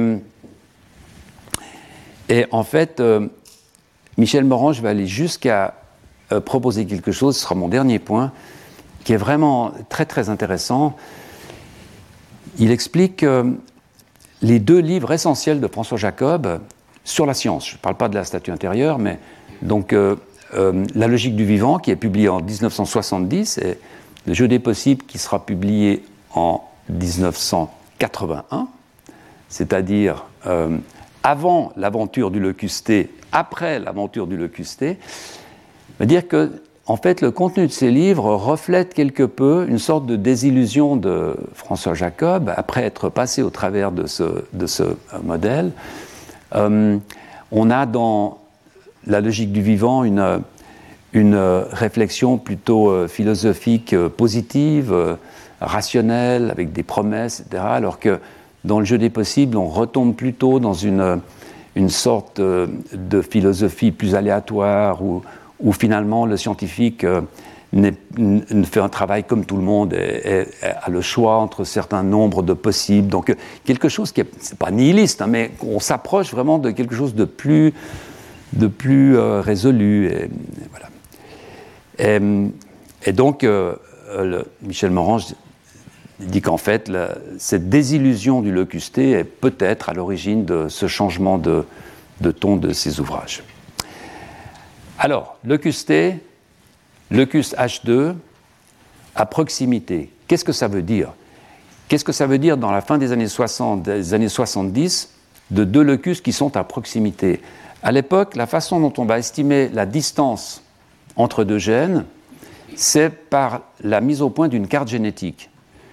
et en fait, euh, Michel Morange va aller jusqu'à euh, proposer quelque chose, ce sera mon dernier point, qui est vraiment très très intéressant. Il explique que les deux livres essentiels de François Jacob sur la science, je ne parle pas de la statue intérieure, mais donc euh, euh, La logique du vivant, qui est publié en dix-neuf cent soixante-dix, et Le jeu des possibles, qui sera publié en dix-neuf cent quatre-vingt-un, c'est-à-dire euh, avant l'aventure du locus T, après l'aventure du locus T, veut dire que, en fait, le contenu de ces livres reflète quelque peu une sorte de désillusion de François Jacob, après être passé au travers de ce, de ce modèle. Euh, on a dans La logique du vivant une, une réflexion plutôt euh, philosophique, euh, positive, euh, rationnelle, avec des promesses, et cetera, alors que dans Le jeu des possibles, on retombe plutôt dans une, une sorte euh, de philosophie plus aléatoire, où, où finalement le scientifique euh, n'est, ne fait un travail comme tout le monde et, et, et a le choix entre certains nombres de possibles. Donc quelque chose qui est, c'est pas nihiliste, hein, mais on s'approche vraiment de quelque chose de plus, de plus euh, résolu. Et, et voilà. Et, et donc euh, le, Michel Morange dit qu'en fait, la, cette désillusion du locus T est peut-être à l'origine de ce changement de, de ton de ses ouvrages. Alors, locus T, locus H deux, à proximité. Qu'est-ce que ça veut dire ? Qu'est-ce que ça veut dire dans la fin des années soixante, des années soixante-dix, de deux locus qui sont à proximité ? À l'époque, la façon dont on va estimer la distance entre deux gènes, c'est par la mise au point d'une carte génétique.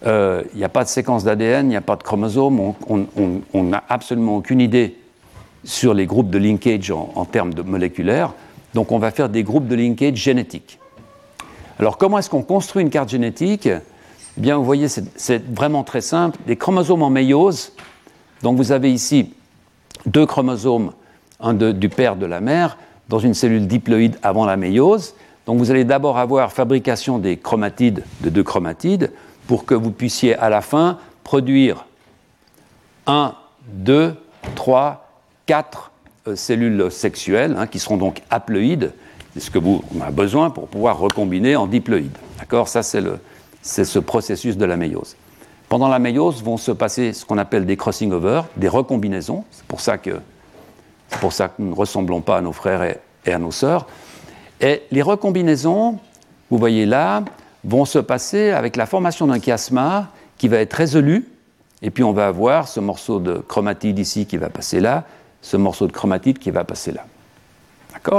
euh, il n'y a pas de séquence d'A D N, il n'y a pas de chromosome, on n'a absolument aucune idée sur les groupes de linkage en, en termes de moléculaires. Donc on va faire des groupes de linkage génétiques. Alors comment est-ce qu'on construit une carte génétique ? Eh bien, vous voyez, c'est, c'est vraiment très simple. Des chromosomes en méiose. Donc vous avez ici deux chromosomes, un de, du père, de la mère, dans une cellule diploïde avant la méiose. Donc vous allez d'abord avoir fabrication des chromatides, de deux chromatides, pour que vous puissiez à la fin produire un, deux, trois, quatre euh, cellules sexuelles, hein, qui seront donc haploïdes. C'est ce que vous on a besoin pour pouvoir recombiner en diploïde. D'accord ? Ça, c'est, le, c'est ce processus de la méiose. Pendant la méiose vont se passer ce qu'on appelle des crossing over, des recombinaisons. C'est pour ça que, c'est pour ça que nous ne ressemblons pas à nos frères et, et à nos sœurs. Et les recombinaisons, vous voyez là, vont se passer avec la formation d'un chiasma qui va être résolu. Et puis on va avoir ce morceau de chromatide ici qui va passer là, ce morceau de chromatide qui va passer là. D'accord ?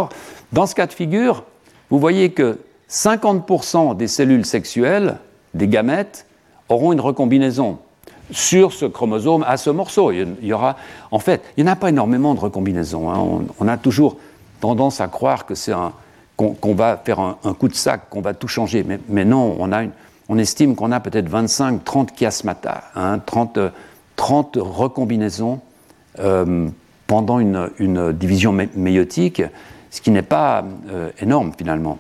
Dans ce cas de figure, vous voyez que cinquante pour cent des cellules sexuelles, des gamètes, auront une recombinaison sur ce chromosome à ce morceau. Il y aura, en fait, il n'y en a pas énormément de recombinaisons. Hein. On, on a toujours tendance à croire que c'est un, qu'on, qu'on va faire un, un coup de sac, qu'on va tout changer. Mais, mais non, on, a une, on estime qu'on a peut-être vingt-cinq trente chiasmata, hein, trente, trente recombinaisons euh, pendant une, une division mé- méiotique, ce qui n'est pas euh, énorme finalement.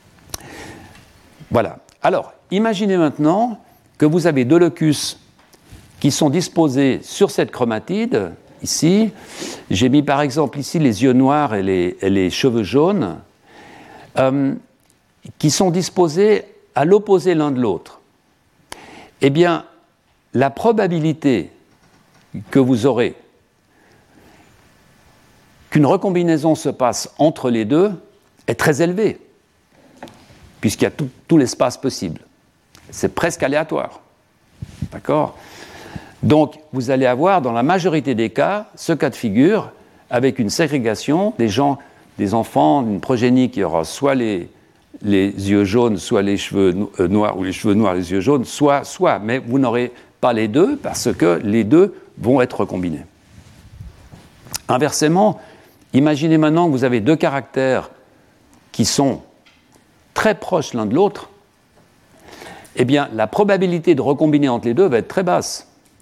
Voilà. Alors, imaginez maintenant que vous avez deux locus qui sont disposés sur cette chromatide, ici. J'ai mis par exemple ici les yeux noirs et les, et les cheveux jaunes, euh, qui sont disposés à l'opposé l'un de l'autre. Eh bien, la probabilité que vous aurez qu'une recombinaison se passe entre les deux est très élevée, puisqu'il y a tout, tout l'espace possible. C'est presque aléatoire. D'accord ? Donc, vous allez avoir, dans la majorité des cas, ce cas de figure, avec une ségrégation des gens, des enfants, d'une progénie qui aura soit les, les yeux jaunes, soit les cheveux noirs, ou les cheveux noirs, les yeux jaunes, soit, soit, mais vous n'aurez pas les deux, parce que les deux vont être recombinés. Inversement, imaginez maintenant que vous avez deux caractères qui sont très proches l'un de l'autre, eh bien, la probabilité de recombiner entre les deux va être très basse.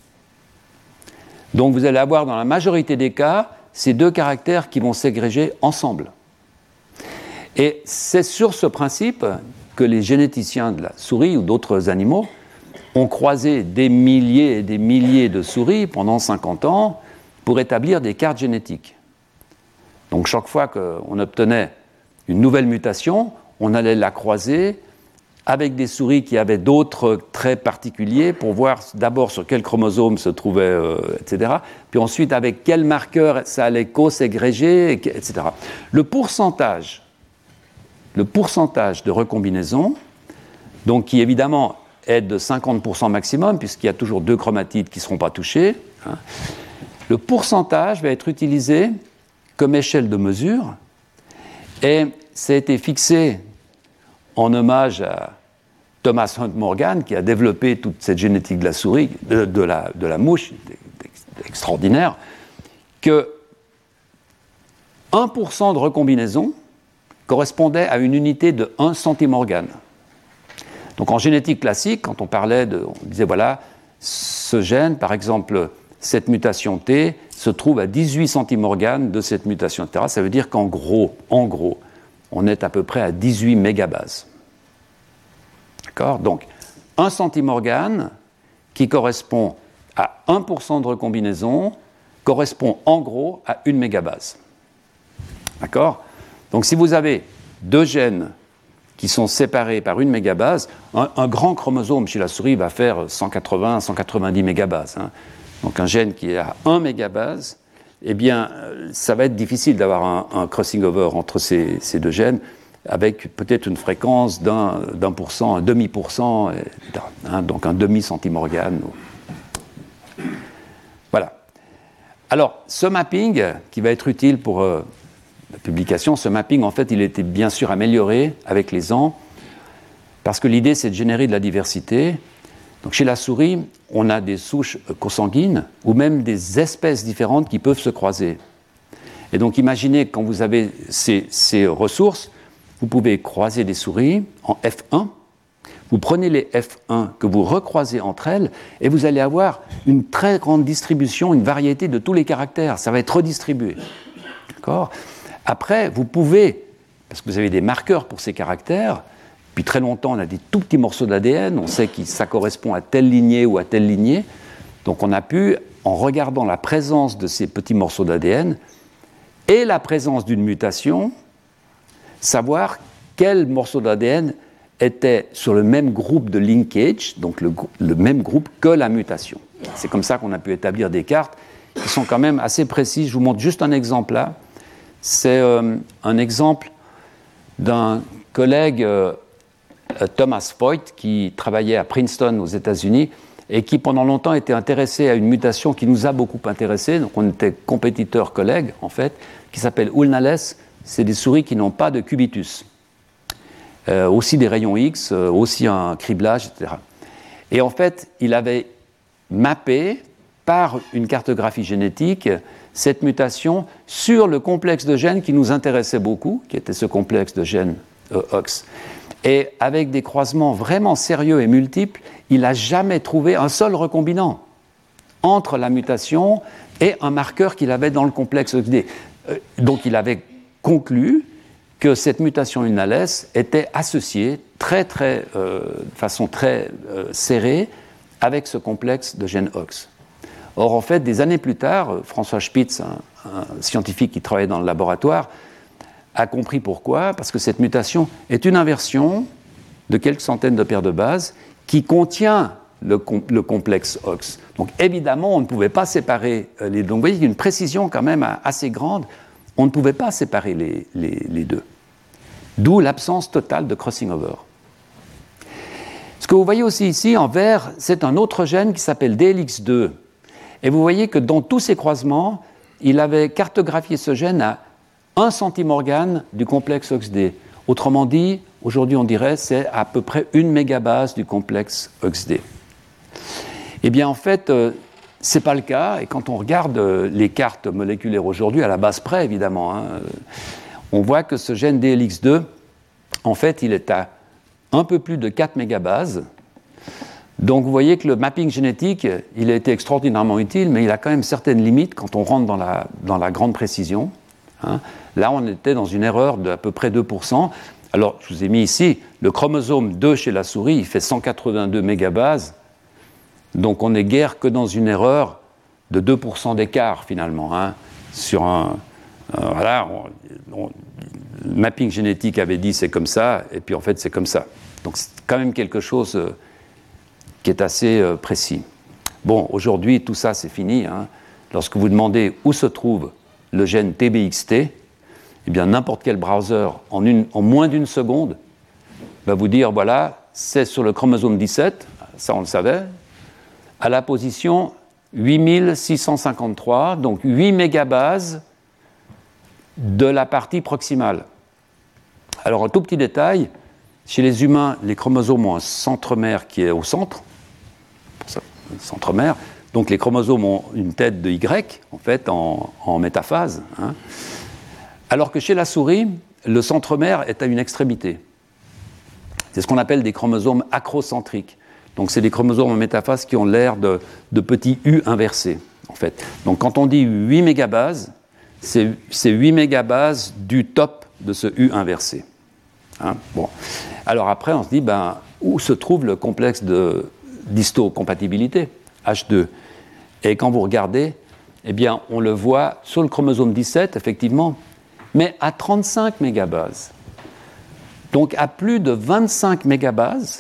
Donc, vous allez avoir, dans la majorité des cas, ces deux caractères qui vont s'égréger ensemble. Et c'est sur ce principe que les généticiens de la souris ou d'autres animaux ont croisé des milliers et des milliers de souris pendant cinquante ans pour établir des cartes génétiques. Donc, chaque fois qu'on obtenait une nouvelle mutation, on allait la croiser avec des souris qui avaient d'autres traits particuliers pour voir d'abord sur quel chromosome se trouvait, euh, et cetera. Puis ensuite, avec quel marqueur ça allait co-ségréger, et cetera. Le pourcentage, le pourcentage de recombinaison, donc qui évidemment est de cinquante pour cent maximum, puisqu'il y a toujours deux chromatides qui ne seront pas touchés, hein, le pourcentage va être utilisé comme échelle de mesure, et ça a été fixé en hommage à Thomas Hunt Morgan, qui a développé toute cette génétique de la souris, de, de, la, de la mouche, extraordinaire, que un pour cent de recombinaison correspondait à une unité de un centimorgane. Donc en génétique classique, quand on parlait de, on disait voilà, ce gène, par exemple, cette mutation T, se trouve à dix-huit centimorganes de cette mutation, et cetera. Ça veut dire qu'en gros, en gros, on est à peu près à dix-huit mégabases. D'accord ? Donc, un centimorgane qui correspond à un pour cent de recombinaison correspond en gros à une mégabase. D'accord ? Donc, si vous avez deux gènes qui sont séparés par une mégabase, un, un grand chromosome chez la souris va faire cent quatre-vingts à cent quatre-vingt-dix mégabases. Hein. Donc, un gène qui est à un mégabase, eh bien, ça va être difficile d'avoir un, un crossing over entre ces, ces deux gènes, avec peut-être une fréquence d'un, d'un pour cent, un demi pour cent, et cetera. Hein, donc un demi-centimorgane. Voilà. Alors, ce mapping, qui va être utile pour euh, la publication, ce mapping, en fait, il a été bien sûr amélioré avec les ans, parce que l'idée, c'est de générer de la diversité. Donc chez la souris, on a des souches consanguines ou même des espèces différentes qui peuvent se croiser. Et donc imaginez quand vous avez ces, ces ressources, vous pouvez croiser des souris en F un, vous prenez les F un que vous recroisez entre elles et vous allez avoir une très grande distribution, une variété de tous les caractères, ça va être redistribué. D'accord ? Après, vous pouvez, parce que vous avez des marqueurs pour ces caractères, depuis très longtemps on a des tout petits morceaux d'A D N, on sait que ça correspond à telle lignée ou à telle lignée, donc on a pu, en regardant la présence de ces petits morceaux d'A D N et la présence d'une mutation, savoir quel morceau d'A D N était sur le même groupe de linkage, donc le, le même groupe que la mutation. C'est comme ça qu'on a pu établir des cartes qui sont quand même assez précises. Je vous montre juste un exemple là. C'est euh, un exemple d'un collègue, euh, Thomas Voigt, qui travaillait à Princeton aux États-Unis et qui pendant longtemps était intéressé à une mutation qui nous a beaucoup intéressés, donc on était compétiteurs collègues en fait, qui s'appelle Ulnales. C'est des souris qui n'ont pas de cubitus. Euh, aussi des rayons X, euh, aussi un criblage, et cetera. Et en fait, il avait mappé par une cartographie génétique cette mutation sur le complexe de gènes qui nous intéressait beaucoup, qui était ce complexe de gènes euh, O X. Et avec des croisements vraiment sérieux et multiples, il n'a jamais trouvé un seul recombinant entre la mutation et un marqueur qu'il avait dans le complexe O X D. Euh, donc il avait conclu que cette mutation Ulnales était associée très, très, euh, de façon très euh, serrée avec ce complexe de gènes O X. Or, en fait, des années plus tard, François Spitz, un, un scientifique qui travaillait dans le laboratoire, a compris pourquoi, parce que cette mutation est une inversion de quelques centaines de paires de bases qui contient le, com- le complexe O X. Donc, évidemment, on ne pouvait pas séparer les deux. Donc, vous voyez qu'il y a une précision quand même assez grande. On ne pouvait pas séparer les, les, les deux. D'où l'absence totale de crossing over. Ce que vous voyez aussi ici en vert, c'est un autre gène qui s'appelle D L X deux. Et vous voyez que dans tous ces croisements, il avait cartographié ce gène à un centimorgane du complexe O X D. Autrement dit, aujourd'hui on dirait c'est à peu près une mégabase du complexe O X D. Eh bien en fait, euh, ce n'est pas le cas, et quand on regarde euh, les cartes moléculaires aujourd'hui, à la base près évidemment, hein, euh, on voit que ce gène D L X deux, en fait, il est à un peu plus de quatre mégabases. Donc vous voyez que le mapping génétique, il a été extraordinairement utile, mais il a quand même certaines limites quand on rentre dans la, dans la grande précision. Hein. Là, on était dans une erreur d'à peu près deux pour cent. Alors, je vous ai mis ici, le chromosome deux chez la souris, il fait cent quatre-vingt-deux mégabases. Donc on n'est guère que dans une erreur de deux pour cent d'écart, finalement, hein, sur un... Euh, voilà, on, on, le mapping génétique avait dit c'est comme ça, et puis en fait c'est comme ça. Donc c'est quand même quelque chose euh, qui est assez euh, précis. Bon, aujourd'hui tout ça c'est fini. Hein. Lorsque vous demandez où se trouve le gène T B X T, eh bien n'importe quel browser en, une, en moins d'une seconde va vous dire voilà, c'est sur le chromosome dix-sept, ça on le savait, à la position huit mille six cent cinquante-trois, donc huit mégabases de la partie proximale. Alors, un tout petit détail, chez les humains, les chromosomes ont un centromère qui est au centre, pour ça, un centromère, donc les chromosomes ont une tête de Y, en fait, en, en métaphase, hein. Alors que chez la souris, le centromère est à une extrémité. C'est ce qu'on appelle des chromosomes acrocentriques. Donc, c'est des chromosomes en métaphase qui ont l'air de, de petits U inversés, en fait. Donc, quand on dit huit mégabases, c'est, c'est huit mégabases du top de ce U inversé. Hein, bon. Alors après, on se dit, ben, où se trouve le complexe de d'histocompatibilité, H deux? Et quand vous regardez, eh bien, on le voit sur le chromosome dix-sept, effectivement, mais à trente-cinq mégabases. Donc à plus de vingt-cinq mégabases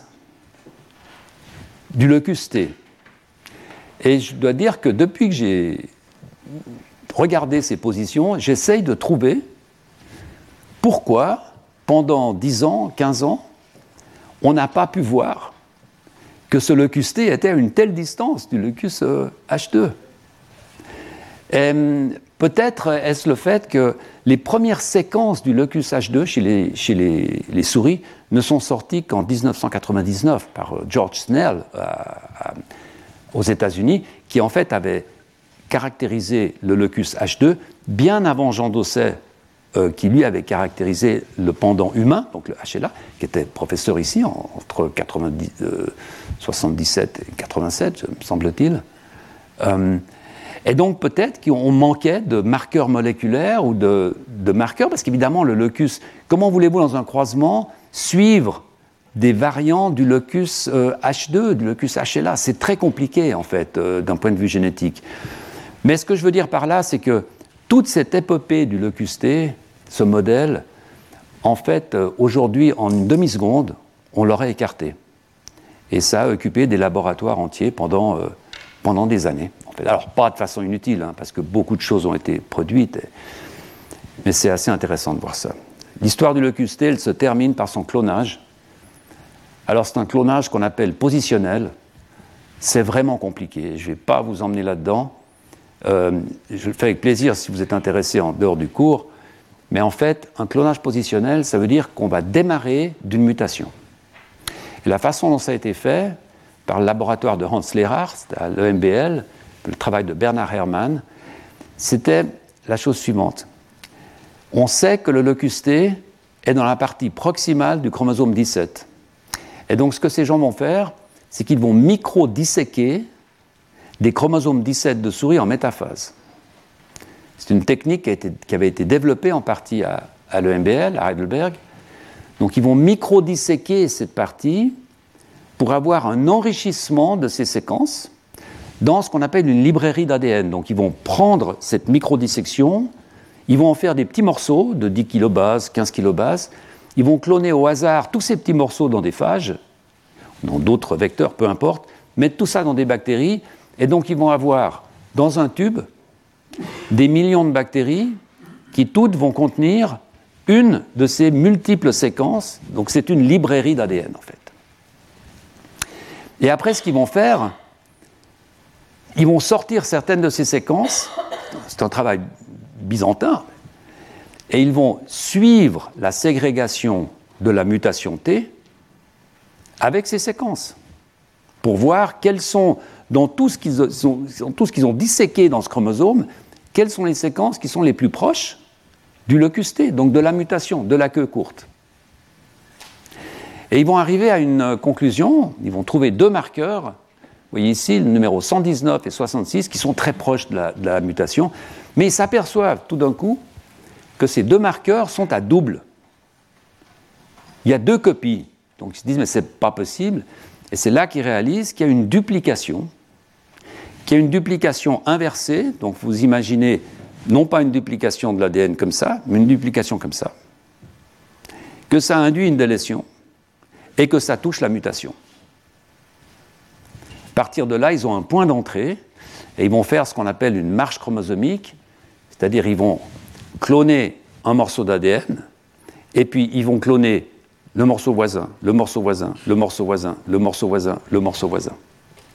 du locus T. Et je dois dire que depuis que j'ai regardé ces positions, j'essaye de trouver pourquoi, pendant dix ans, quinze ans, on n'a pas pu voir que ce locus T était à une telle distance du locus euh, H deux. Et, peut-être est-ce le fait que les premières séquences du locus H deux chez les, chez les, les souris ne sont sorties qu'en dix-neuf cent quatre-vingt-dix-neuf par George Snell à, à, aux États-Unis, qui en fait avait caractérisé le locus H deux bien avant Jean Dosset, euh, qui lui avait caractérisé le pendant humain, donc le H L A, qui était professeur ici en, entre quatre-vingt-dix, euh, soixante-dix-sept et quatre-vingt-sept, me semble-t-il. Euh, Et donc peut-être qu'on manquait de marqueurs moléculaires ou de, de marqueurs, parce qu'évidemment le locus, comment voulez-vous dans un croisement suivre des variants du locus euh, H deux, du locus H L A? C'est très compliqué en fait euh, d'un point de vue génétique. Mais ce que je veux dire par là, c'est que toute cette épopée du locus T, ce modèle, en fait euh, aujourd'hui en une demi-seconde, on l'aurait écarté. Et ça a occupé des laboratoires entiers pendant, euh, pendant des années. Alors, pas de façon inutile, hein, parce que beaucoup de choses ont été produites, et... mais c'est assez intéressant de voir ça. L'histoire du locus T, elle se termine par son clonage. Alors, c'est un clonage qu'on appelle positionnel. C'est vraiment compliqué. Je ne vais pas vous emmener là-dedans. Euh, je le fais avec plaisir si vous êtes intéressé en dehors du cours. Mais en fait, un clonage positionnel, ça veut dire qu'on va démarrer d'une mutation. Et la façon dont ça a été fait, par le laboratoire de Hans Lehrhart à l'E M B L, le travail de Bernard Herrmann, c'était la chose suivante. On sait que le locus T est dans la partie proximale du chromosome dix-sept. Et donc ce que ces gens vont faire, c'est qu'ils vont micro-disséquer des chromosomes dix-sept de souris en métaphase. C'est une technique qui, a été, qui avait été développée en partie à, à l'E M B L, à Heidelberg. Donc ils vont micro-disséquer cette partie pour avoir un enrichissement de ces séquences dans ce qu'on appelle une librairie d'A D N. Donc ils vont prendre cette microdissection, ils vont en faire des petits morceaux de dix kilobases, quinze kilobases, ils vont cloner au hasard tous ces petits morceaux dans des phages, dans d'autres vecteurs, peu importe, mettre tout ça dans des bactéries, et donc ils vont avoir dans un tube des millions de bactéries qui toutes vont contenir une de ces multiples séquences, donc c'est une librairie d'A D N en fait. Et après ce qu'ils vont faire, ils vont sortir certaines de ces séquences, c'est un travail byzantin, et ils vont suivre la ségrégation de la mutation T avec ces séquences, pour voir quelles sont, dans tout ce qu'ils ont, dans tout ce qu'ils ont disséqué dans ce chromosome, quelles sont les séquences qui sont les plus proches du locus T, donc de la mutation, de la queue courte. Et ils vont arriver à une conclusion, ils vont trouver deux marqueurs. Vous voyez ici le numéro cent dix-neuf et soixante-six qui sont très proches de la, de la mutation, mais ils s'aperçoivent tout d'un coup que ces deux marqueurs sont à double. Il y a deux copies, donc ils se disent mais c'est pas possible, et c'est là qu'ils réalisent qu'il y a une duplication, qu'il y a une duplication inversée, donc vous imaginez non pas une duplication de l'A D N comme ça, mais une duplication comme ça, que ça induit une délétion et que ça touche la mutation. À partir de là, ils ont un point d'entrée et ils vont faire ce qu'on appelle une marche chromosomique, c'est-à-dire ils vont cloner un morceau d'A D N et puis ils vont cloner le morceau voisin, le morceau voisin, le morceau voisin, le morceau voisin, le morceau voisin. D'accord ?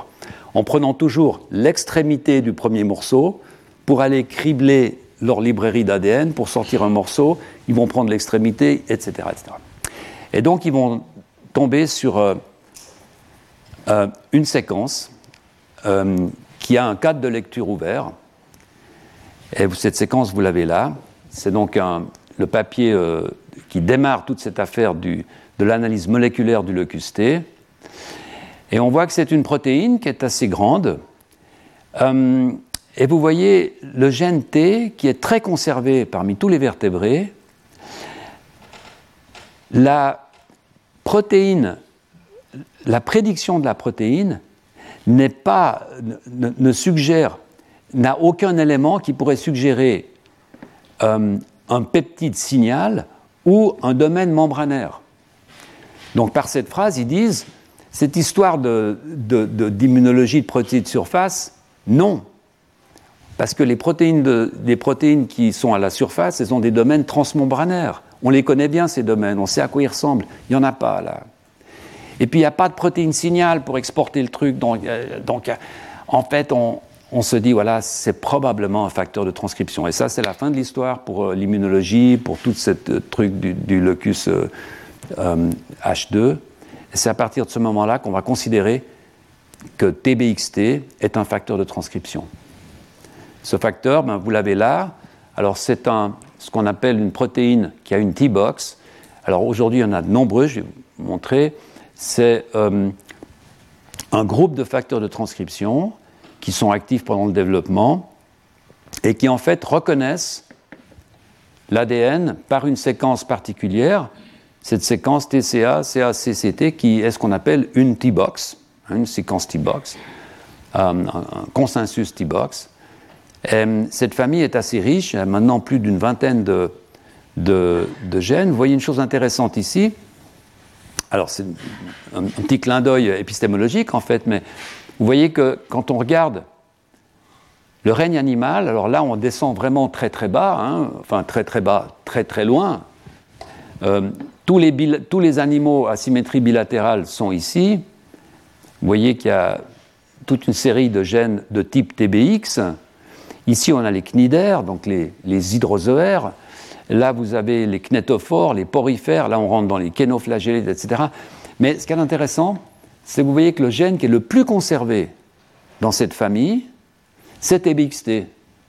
En prenant toujours l'extrémité du premier morceau pour aller cribler leur librairie d'A D N pour sortir un morceau, ils vont prendre l'extrémité, et cetera, et cetera. Et donc ils vont tomber sur euh, euh, une séquence euh, qui a un cadre de lecture ouvert. Et cette séquence, vous l'avez là. C'est donc un, le papier euh, qui démarre toute cette affaire du, de l'analyse moléculaire du locus T. Et on voit que c'est une protéine qui est assez grande. Euh, et vous voyez le gène T qui est très conservé parmi tous les vertébrés. La protéine, la prédiction de la protéine n'est pas, ne, ne suggère, n'a aucun élément qui pourrait suggérer euh, un peptide signal ou un domaine membranaire. Donc par cette phrase, ils disent, cette histoire de, de, de, d'immunologie de protéines de surface, non. Parce que les protéines, de, les protéines qui sont à la surface, elles ont des domaines transmembranaires. On les connaît bien, ces domaines, on sait à quoi ils ressemblent. Il n'y en a pas, là. Et puis, il n'y a pas de protéine signal pour exporter le truc. Donc, euh, donc en fait, on, on se dit, voilà, c'est probablement un facteur de transcription. Et ça, c'est la fin de l'histoire pour euh, l'immunologie, pour tout ce euh, truc du, du locus euh, euh, H deux. Et c'est à partir de ce moment-là qu'on va considérer que T B X T est un facteur de transcription. Ce facteur, ben, vous l'avez là. Alors, c'est un, ce qu'on appelle une protéine qui a une T-box. Alors, aujourd'hui, il y en a de nombreux, je vais vous montrer. C'est euh, un groupe de facteurs de transcription qui sont actifs pendant le développement et qui, en fait, reconnaissent l'A D N par une séquence particulière, cette séquence T C A C A C C T, qui est ce qu'on appelle une T-box, une séquence T-box, euh, un, un consensus T-box. Et cette famille est assez riche, il y a maintenant plus d'une vingtaine de, de, de gènes. Vous voyez une chose intéressante ici. Alors, c'est un, un petit clin d'œil épistémologique, en fait, mais vous voyez que quand on regarde le règne animal, alors là, on descend vraiment très très bas, hein, enfin très très bas, très très loin. Euh, tous, les bil- tous les animaux à symétrie bilatérale sont ici. Vous voyez qu'il y a toute une série de gènes de type T B X. Ici, on a les cnidaires, donc les, les hydrozoaires. Là, vous avez les cnétophores, les porifères. Là, on rentre dans les kénoflagellés, et cetera. Mais ce qui est intéressant, c'est que vous voyez que le gène qui est le plus conservé dans cette famille, c'est T B X T.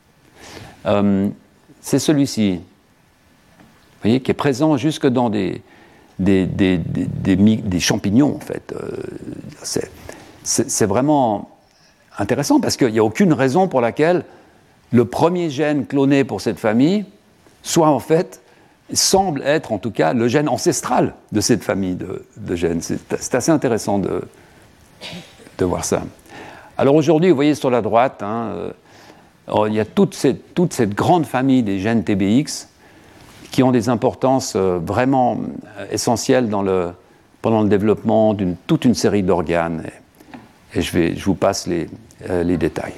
Euh, c'est celui-ci. Vous voyez, qui est présent jusque dans des, des, des, des, des, des champignons, en fait. Euh, c'est, c'est, c'est vraiment intéressant parce qu'il n'y a aucune raison pour laquelle le premier gène cloné pour cette famille soit en fait, semble être en tout cas le gène ancestral de cette famille de, de gènes. C'est, c'est assez intéressant de, de voir ça. Alors aujourd'hui, vous voyez sur la droite, hein, euh, il y a toute cette, toute cette grande famille des gènes T B X qui ont des importances euh, vraiment essentielles dans le, pendant le développement d'une toute une série d'organes. Et, et je, vais, je vous passe les, euh, les détails.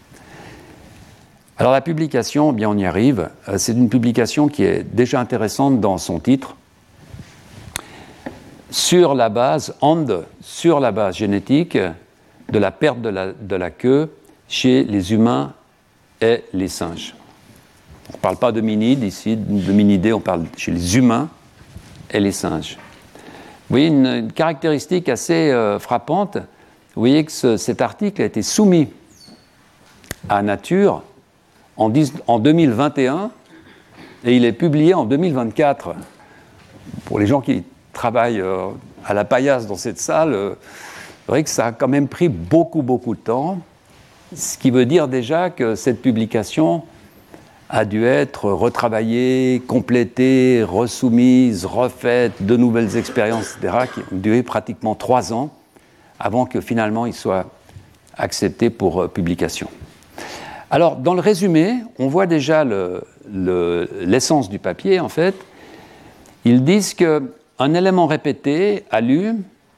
Alors la publication, eh bien on y arrive, euh, c'est une publication qui est déjà intéressante dans son titre, sur la base, and, sur la base génétique de la perte de la, de la queue chez les humains et les singes. On ne parle pas de d'hominides ici, de minidés, on parle chez les humains et les singes. Vous voyez une, une caractéristique assez euh, frappante, vous voyez que ce, cet article a été soumis à Nature en, dix, en deux mille vingt et un et il est publié en deux mille vingt-quatre. Pour les gens qui travaillent euh, à la paillasse dans cette salle, euh, c'est vrai que ça a quand même pris beaucoup, beaucoup de temps, ce qui veut dire déjà que cette publication a dû être retravaillée, complétée, resoumise, refaite, de nouvelles expériences, et cetera, qui ont duré pratiquement trois ans avant que finalement il soit accepté pour euh, publication. Alors, dans le résumé, on voit déjà le, le, l'essence du papier, en fait. Ils disent qu'un élément répété à l'U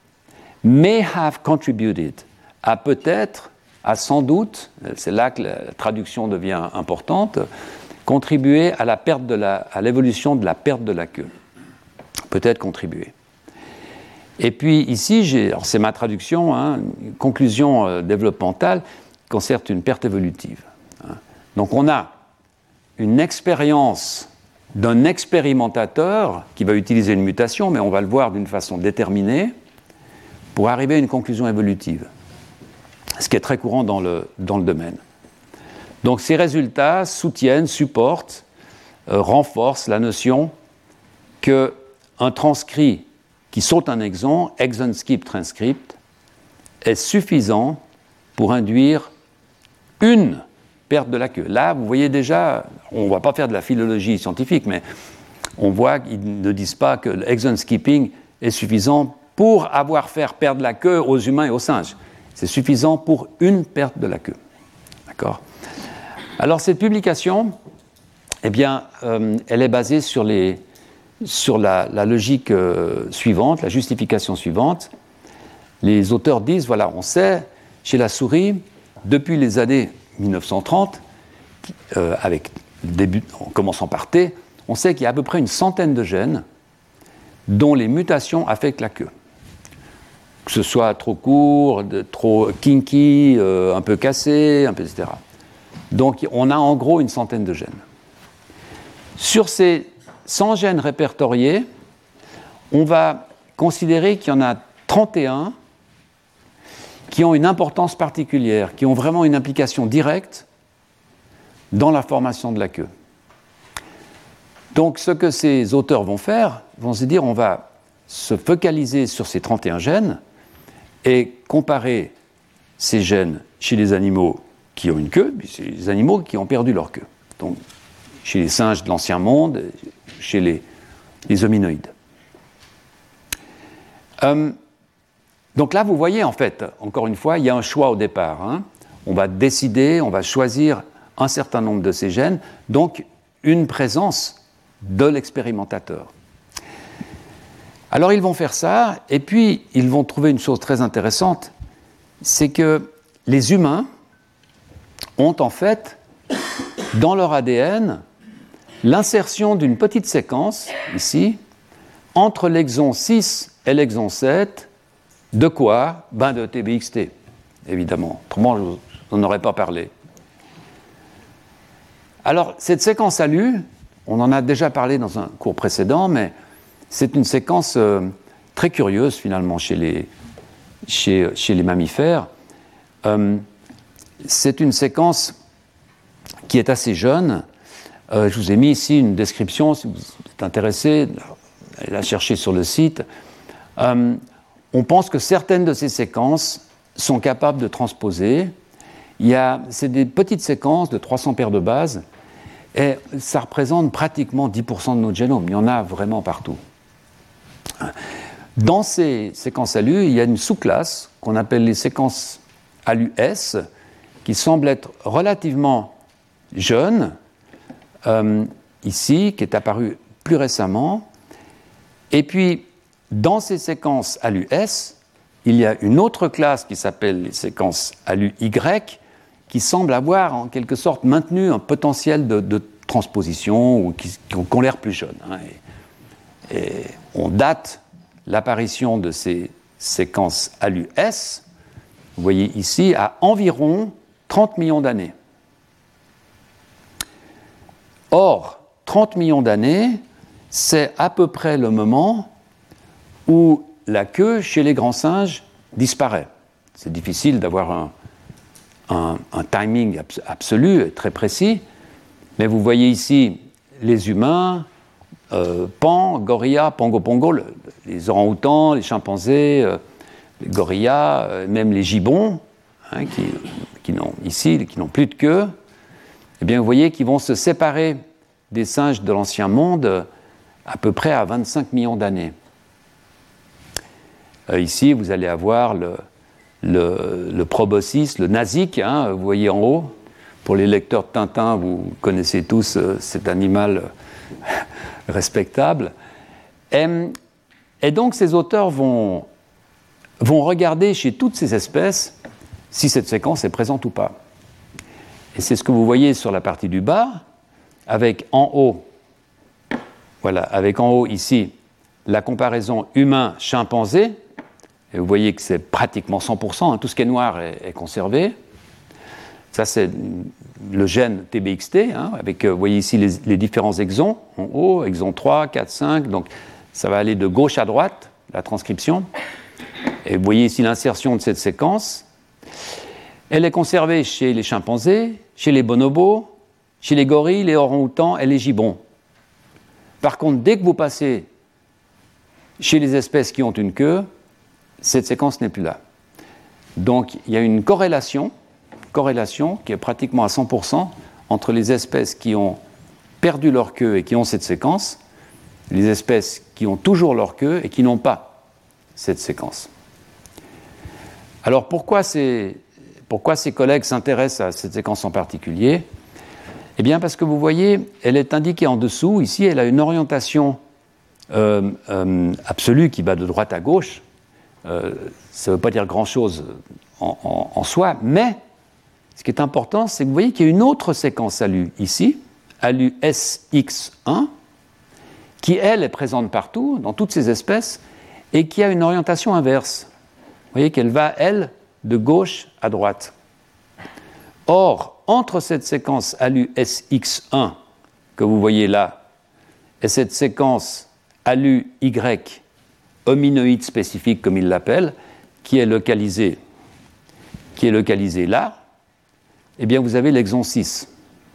may have contributed, a peut-être, a sans doute, c'est là que la traduction devient importante, contribué à la perte de la, à l'évolution de la perte de la queue. Peut-être contribué. Et puis ici, j'ai, alors c'est ma traduction, hein, une conclusion euh, développementale qui concerne une perte évolutive. Hein. Donc on a une expérience d'un expérimentateur qui va utiliser une mutation, mais on va le voir d'une façon déterminée, pour arriver à une conclusion évolutive, ce qui est très courant dans le, dans le domaine. Donc ces résultats soutiennent, supportent, euh, renforcent la notion qu'un transcrit qui saute un exon, exon skip transcript, est suffisant pour induire une perte de la queue. Là, vous voyez déjà, on ne va pas faire de la philologie scientifique, mais on voit qu'ils ne disent pas que l'exon skipping est suffisant pour avoir fait perdre la queue aux humains et aux singes. C'est suffisant pour une perte de la queue. D'accord ? Alors, cette publication, eh bien, euh, elle est basée sur, les, sur la, la logique euh, suivante, la justification suivante. Les auteurs disent, voilà, on sait, chez la souris, depuis les années mille neuf cent trente, euh, avec début, en commençant par T, on sait qu'il y a à peu près une centaine de gènes dont les mutations affectent la queue. que ce soit trop court, de, trop kinky, euh, un peu cassé, un peu, et cetera. Donc on a en gros une centaine de gènes. Sur ces cent gènes répertoriés, on va considérer qu'il y en a trente et un qui ont une importance particulière, qui ont vraiment une implication directe dans la formation de la queue. Donc ce que ces auteurs vont faire, vont se dire on va se focaliser sur ces trente et un gènes et comparer ces gènes chez les animaux qui ont une queue, puis chez les animaux qui ont perdu leur queue. Donc chez les singes de l'ancien monde, chez les, les hominoïdes. Euh, donc là, vous voyez, en fait, encore une fois, il y a un choix au départ. Hein. On va décider, on va choisir un certain nombre de ces gènes, donc une présence de l'expérimentateur. Alors ils vont faire ça, et puis ils vont trouver une chose très intéressante, c'est que les humains ont en fait, dans leur A D N, l'insertion d'une petite séquence, ici, entre l'exon six et l'exon sept, de quoi? Ben de T B X T, évidemment. Autrement, je n'en aurais pas parlé. Alors, cette séquence A L U, on en a déjà parlé dans un cours précédent, mais c'est une séquence euh, très curieuse, finalement, chez les, chez, chez les mammifères. Euh, c'est une séquence qui est assez jeune. Euh, je vous ai mis ici une description, si vous êtes intéressé, allez la chercher sur le site. Euh, on pense que certaines de ces séquences sont capables de transposer. Il y a, c'est des petites séquences de trois cents paires de bases, et ça représente pratiquement dix pour cent de notre génome. Il y en a vraiment partout. Dans ces séquences A L U, il y a une sous-classe qu'on appelle les séquences A L U S, qui semble être relativement jeune, euh, ici, qui est apparue plus récemment. Et puis, dans ces séquences A L U S, il y a une autre classe qui s'appelle les séquences A L U Y, qui semble avoir en quelque sorte maintenu un potentiel de, de transposition ou qui, qui ont l'air plus jeunes. Hein. Et, et on date l'apparition de ces séquences A L U S, vous voyez ici, à environ trente millions d'années. Or, trente millions d'années, c'est à peu près le moment où la queue chez les grands singes disparaît. C'est difficile d'avoir un, un, un timing abs- absolu, très précis, mais vous voyez ici les humains, euh, Pan, gorilla, pongo pongo, le, les orang-outans, les chimpanzés, euh, les gorillas, euh, même les gibbons, hein, qui, qui n'ont ici, qui n'ont plus de queue. Eh bien, vous voyez qu'ils vont se séparer des singes de l'ancien monde à peu près à vingt-cinq millions d'années. Euh, ici, vous allez avoir le, le, le proboscis, le nasique, hein, vous voyez en haut. Pour les lecteurs de Tintin, vous connaissez tous euh, cet animal euh, respectable. Et, et donc, ces auteurs vont, vont regarder chez toutes ces espèces si cette séquence est présente ou pas. Et c'est ce que vous voyez sur la partie du bas, avec en haut, voilà, avec en haut ici, la comparaison humain-chimpanzé. Et vous voyez que c'est pratiquement cent pour cent, hein, tout ce qui est noir est, est conservé. Ça, c'est le gène T B X T, hein, avec, vous voyez ici les, les différents exons, en haut, exon trois, quatre, cinq, donc ça va aller de gauche à droite, la transcription. Et vous voyez ici l'insertion de cette séquence. Elle est conservée chez les chimpanzés, chez les bonobos, chez les gorilles, les orang-outans et les gibbons. Par contre, dès que vous passez chez les espèces qui ont une queue, cette séquence n'est plus là. Donc, il y a une corrélation, corrélation qui est pratiquement à cent pour cent entre les espèces qui ont perdu leur queue et qui ont cette séquence, les espèces qui ont toujours leur queue et qui n'ont pas cette séquence. Alors, pourquoi ces, pourquoi ces collègues s'intéressent à cette séquence en particulier ? Eh bien, parce que vous voyez, elle est indiquée en dessous. Ici, elle a une orientation euh, euh, absolue qui va de droite à gauche. Euh, ça ne veut pas dire grand-chose en, en, en soi, mais ce qui est important, c'est que vous voyez qu'il y a une autre séquence A L U ici, A L U S X un, qui, elle, est présente partout, dans toutes ces espèces, et qui a une orientation inverse. Vous voyez qu'elle va, elle, de gauche à droite. Or, entre cette séquence A L U S X un que vous voyez là et cette séquence A L U Y hominoïde spécifique, comme il l'appelle, qui est localisée, qui est localisée là, eh bien vous avez l'exon six.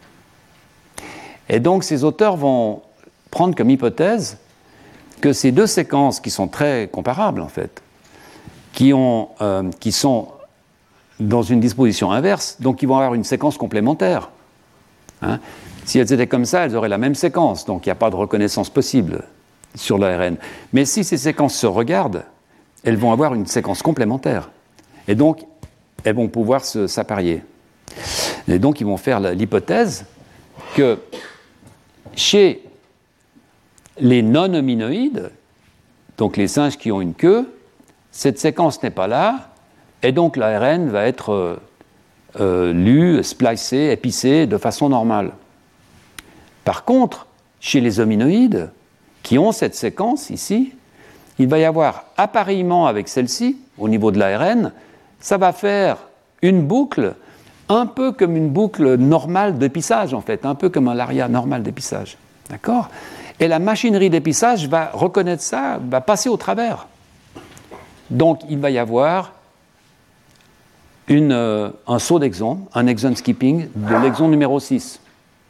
Et donc ces auteurs vont prendre comme hypothèse que ces deux séquences qui sont très comparables en fait, qui, ont, euh, qui sont dans une disposition inverse, donc ils vont avoir une séquence complémentaire. Hein. Si elles étaient comme ça, elles auraient la même séquence, donc il n'y a pas de reconnaissance possible sur l'A R N. Mais si ces séquences se regardent, elles vont avoir une séquence complémentaire. Et donc, elles vont pouvoir se, s'apparier. Et donc, ils vont faire l'hypothèse que chez les non-hominoïdes, donc les singes qui ont une queue, cette séquence n'est pas là, et donc l'A R N va être euh, euh, lu, splicé, épicé de façon normale. Par contre, chez les hominoïdes, qui ont cette séquence ici, il va y avoir appariement avec celle-ci, au niveau de l'A R N, ça va faire une boucle, un peu comme une boucle normale d'épissage en fait, un peu comme un l'aria normal d'épissage. D'accord ? Et la machinerie d'épissage va reconnaître ça, va passer au travers. Donc il va y avoir une, euh, un saut d'exon, un exon skipping de l'exon numéro six.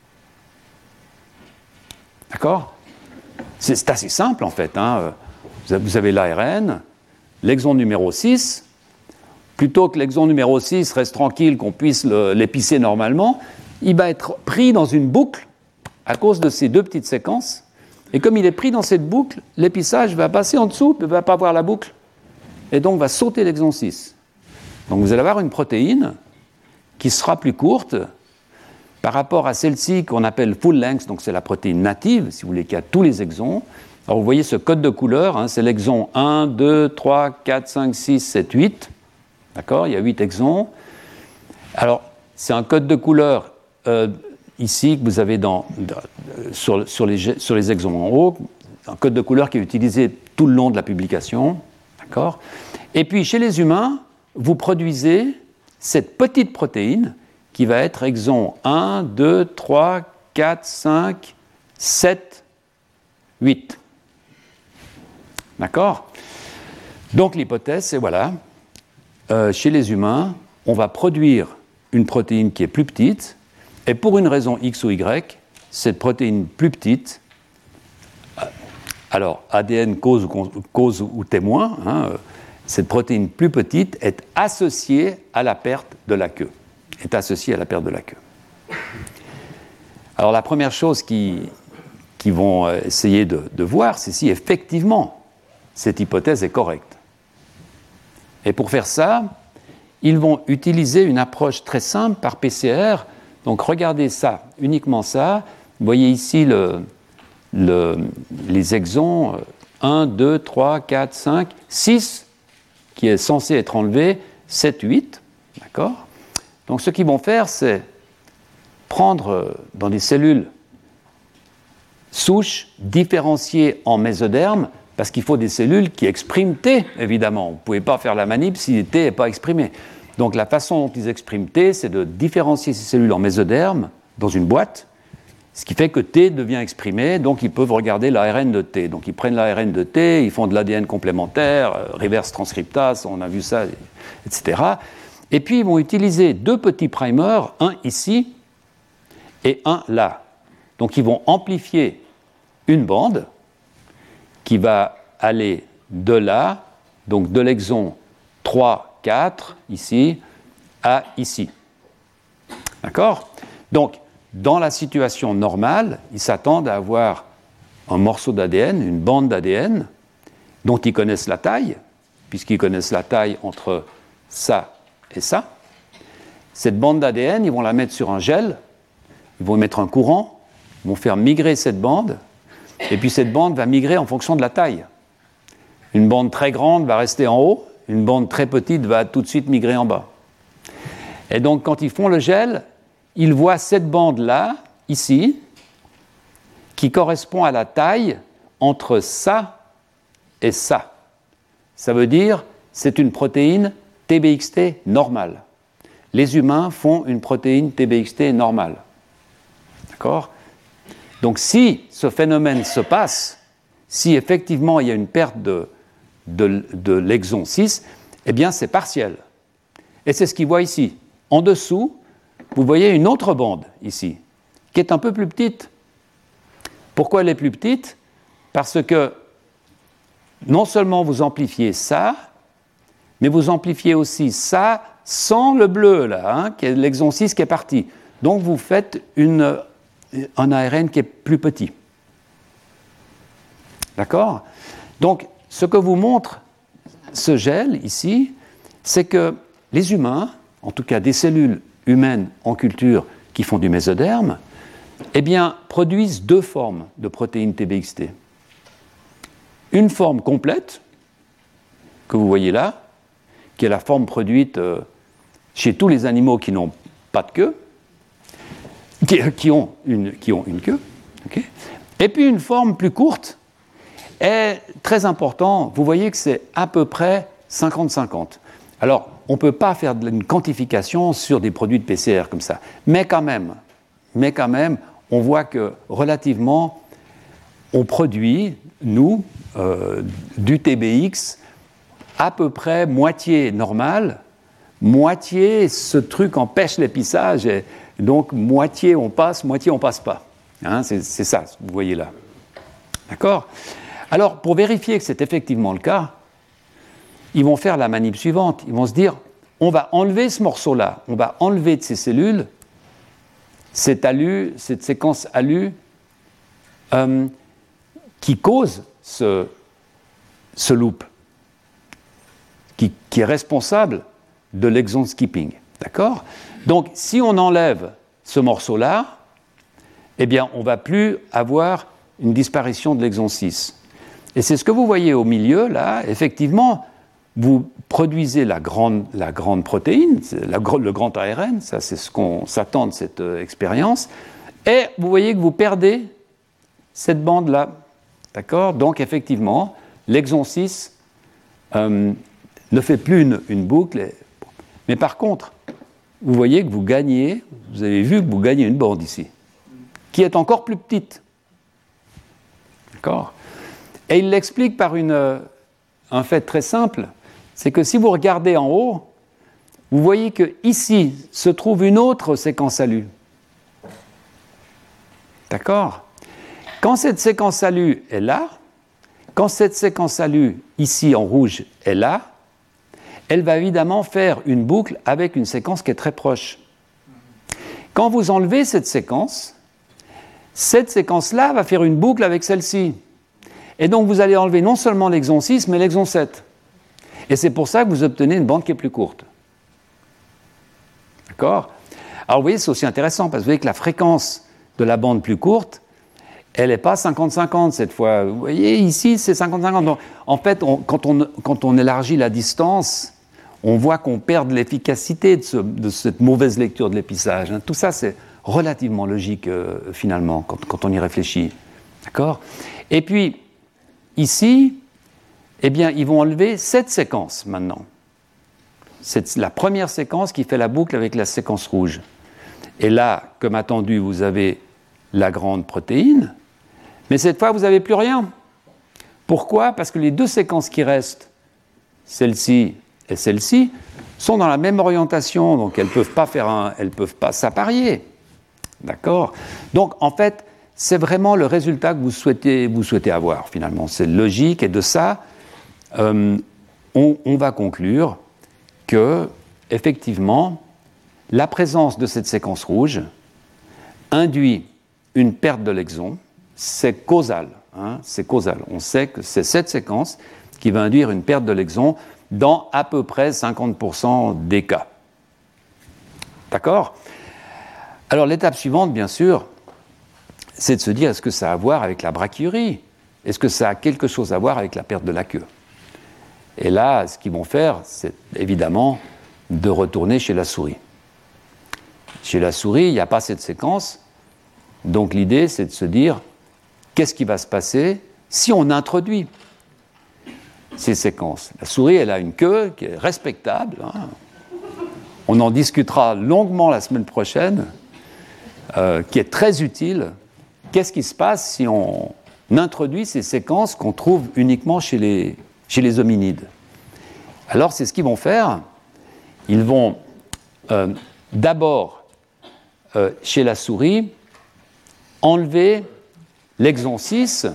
D'accord ? C'est, c'est assez simple en fait. Hein. Vous avez l'A R N, l'exon numéro six, plutôt que l'exon numéro six reste tranquille, qu'on puisse le, l'épicer normalement, il va être pris dans une boucle à cause de ces deux petites séquences. Et comme il est pris dans cette boucle, l'épissage va passer en dessous, ne va pas voir la boucle, et donc va sauter l'exon six. Donc vous allez avoir une protéine qui sera plus courte par rapport à celle-ci qu'on appelle full length, donc c'est la protéine native, si vous voulez, qui a tous les exons. Alors vous voyez ce code de couleur, hein, c'est l'exon un, deux, trois, quatre, cinq, six, sept, huit. D'accord ? Il y a huit exons. Alors, c'est un code de couleur euh, ici que vous avez dans, dans, sur, sur, les, sur les exons en haut, un code de couleur qui est utilisé tout le long de la publication. D'accord ? Et puis, chez les humains, vous produisez cette petite protéine qui va être exon un, deux, trois, quatre, cinq, sept, huit. D'accord ? Donc l'hypothèse, c'est voilà, euh, chez les humains, on va produire une protéine qui est plus petite, et pour une raison X ou Y, cette protéine plus petite, alors A D N cause ou, cause ou témoin, hein, cette protéine plus petite est associée à la perte de la queue. est associée à la perte de la queue. Alors la première chose qu'ils qui vont essayer de, de voir, c'est si effectivement cette hypothèse est correcte. Et pour faire ça, ils vont utiliser une approche très simple par P C R. Donc regardez ça, uniquement ça. Vous voyez ici le, le, les exons un, deux, trois, quatre, cinq, six, qui est censé être enlevé, sept, huit. D'accord ? Donc ce qu'ils vont faire, c'est prendre dans des cellules souches différenciées en mésoderme, parce qu'il faut des cellules qui expriment T, évidemment. Vous ne pouvez pas faire la manip si T n'est pas exprimé. Donc la façon dont ils expriment T, c'est de différencier ces cellules en mésoderme dans une boîte, ce qui fait que T devient exprimé, donc ils peuvent regarder l'A R N de T. Donc ils prennent l'A R N de T, ils font de l'A D N complémentaire, euh, reverse transcriptase, on a vu ça, et cetera. Et puis ils vont utiliser deux petits primers, un ici et un là. Donc ils vont amplifier une bande qui va aller de là, donc de l'exon trois, quatre, ici, à ici. D'accord ? Donc, dans la situation normale, ils s'attendent à avoir un morceau d'A D N, une bande d'A D N, dont ils connaissent la taille, puisqu'ils connaissent la taille entre ça et ça. Cette bande d'A D N, ils vont la mettre sur un gel, ils vont mettre un courant, ils vont faire migrer cette bande, et puis cette bande va migrer en fonction de la taille. Une bande très grande va rester en haut, une bande très petite va tout de suite migrer en bas. Et donc, quand ils font le gel, ils voient cette bande-là, ici, qui correspond à la taille entre ça et ça. Ça veut dire c'est une protéine T B X T normale. Les humains font une protéine T B X T normale. D'accord ? Donc si ce phénomène se passe, si effectivement il y a une perte de, de, de l'exon six, eh bien c'est partiel. Et c'est ce qu'il voit ici. En dessous, vous voyez une autre bande ici, qui est un peu plus petite. Pourquoi elle est plus petite ? Parce que non seulement vous amplifiez ça, mais vous amplifiez aussi ça sans le bleu, là, hein, qui est l'exon six qui est parti. Donc vous faites une, un A R N qui est plus petit. D'accord ? Donc, ce que vous montre ce gel ici, c'est que les humains, en tout cas des cellules humaines en culture qui font du mésoderme, eh bien, produisent deux formes de protéines T B X T. Une forme complète, que vous voyez là, qui est la forme produite euh, chez tous les animaux qui n'ont pas de queue, qui, qui, ont, une, qui ont une queue, okay. Et puis une forme plus courte, est très important, vous voyez que c'est à peu près cinquante cinquante. Alors, on ne peut pas faire une quantification sur des produits de P C R comme ça, mais quand même, mais quand même, on voit que relativement, on produit, nous, euh, du T B X à peu près moitié normal, moitié ce truc empêche l'épissage, et donc moitié on passe, moitié on passe pas. Hein, c'est, c'est ça, vous voyez là. D'accord ? Alors, pour vérifier que c'est effectivement le cas, ils vont faire la manip suivante. Ils vont se dire, on va enlever ce morceau-là, on va enlever de ces cellules cette, alu, cette séquence ALU euh, qui cause ce, ce loop, qui, qui est responsable de l'exon skipping. D'accord ? Donc, si on enlève ce morceau-là, eh bien, on ne va plus avoir une disparition de l'exon six. Et c'est ce que vous voyez au milieu, là, effectivement, vous produisez la grande, la grande protéine, la, le grand A R N, ça c'est ce qu'on s'attend de cette euh, expérience, et vous voyez que vous perdez cette bande-là. D'accord ? Donc, effectivement, l'exon six euh, ne fait plus une, une boucle, mais par contre, vous voyez que vous gagnez, vous avez vu que vous gagnez une bande ici, qui est encore plus petite. D'accord ? Et il l'explique par une, un fait très simple, c'est que si vous regardez en haut, vous voyez qu'ici se trouve une autre séquence ALU. D'accord ? Quand cette séquence ALU est là, quand cette séquence ALU, ici en rouge, est là, elle va évidemment faire une boucle avec une séquence qui est très proche. Quand vous enlevez cette séquence, cette séquence-là va faire une boucle avec celle-ci. Et donc, vous allez enlever non seulement l'exon six, mais l'exon sept. Et c'est pour ça que vous obtenez une bande qui est plus courte. D'accord ? Alors, vous voyez, c'est aussi intéressant, parce que vous voyez que la fréquence de la bande plus courte, elle n'est pas cinquante cinquante cette fois. Vous voyez, ici, c'est cinquante cinquante. Donc, en fait, on, quand, on, quand on élargit la distance, on voit qu'on perd de l'efficacité de, ce, de cette mauvaise lecture de l'épissage. Hein. Tout ça, c'est relativement logique, euh, finalement, quand, quand on y réfléchit. D'accord ? Et puis, ici, eh bien, ils vont enlever cette séquence maintenant. C'est la première séquence qui fait la boucle avec la séquence rouge. Et là, comme attendu, vous avez la grande protéine, mais cette fois, vous n'avez plus rien. Pourquoi ? Parce que les deux séquences qui restent, celle-ci et celle-ci, sont dans la même orientation, donc elles ne peuvent pas faire un, elles peuvent pas s'apparier. D'accord ? Donc, en fait, c'est vraiment le résultat que vous souhaitez, vous souhaitez avoir, finalement. C'est logique, et de ça, euh, on, on va conclure que, effectivement, la présence de cette séquence rouge induit une perte de l'exon. C'est causal, hein, c'est causal. On sait que c'est cette séquence qui va induire une perte de l'exon dans à peu près cinquante pour cent des cas. D'accord ? Alors, l'étape suivante, bien sûr, c'est de se dire, est-ce que ça a à voir avec la brachyurie ? Est-ce que ça a quelque chose à voir avec la perte de la queue ? Et là, ce qu'ils vont faire, c'est évidemment de retourner chez la souris. Chez la souris, il n'y a pas cette séquence. Donc l'idée, c'est de se dire, qu'est-ce qui va se passer si on introduit ces séquences. La souris, elle a une queue qui est respectable. Hein. On en discutera longuement la semaine prochaine, euh, qui est très utile. Qu'est-ce qui se passe si on introduit ces séquences qu'on trouve uniquement chez les, chez les hominides? Alors, c'est ce qu'ils vont faire. Ils vont euh, d'abord, euh, chez la souris, enlever l'exon six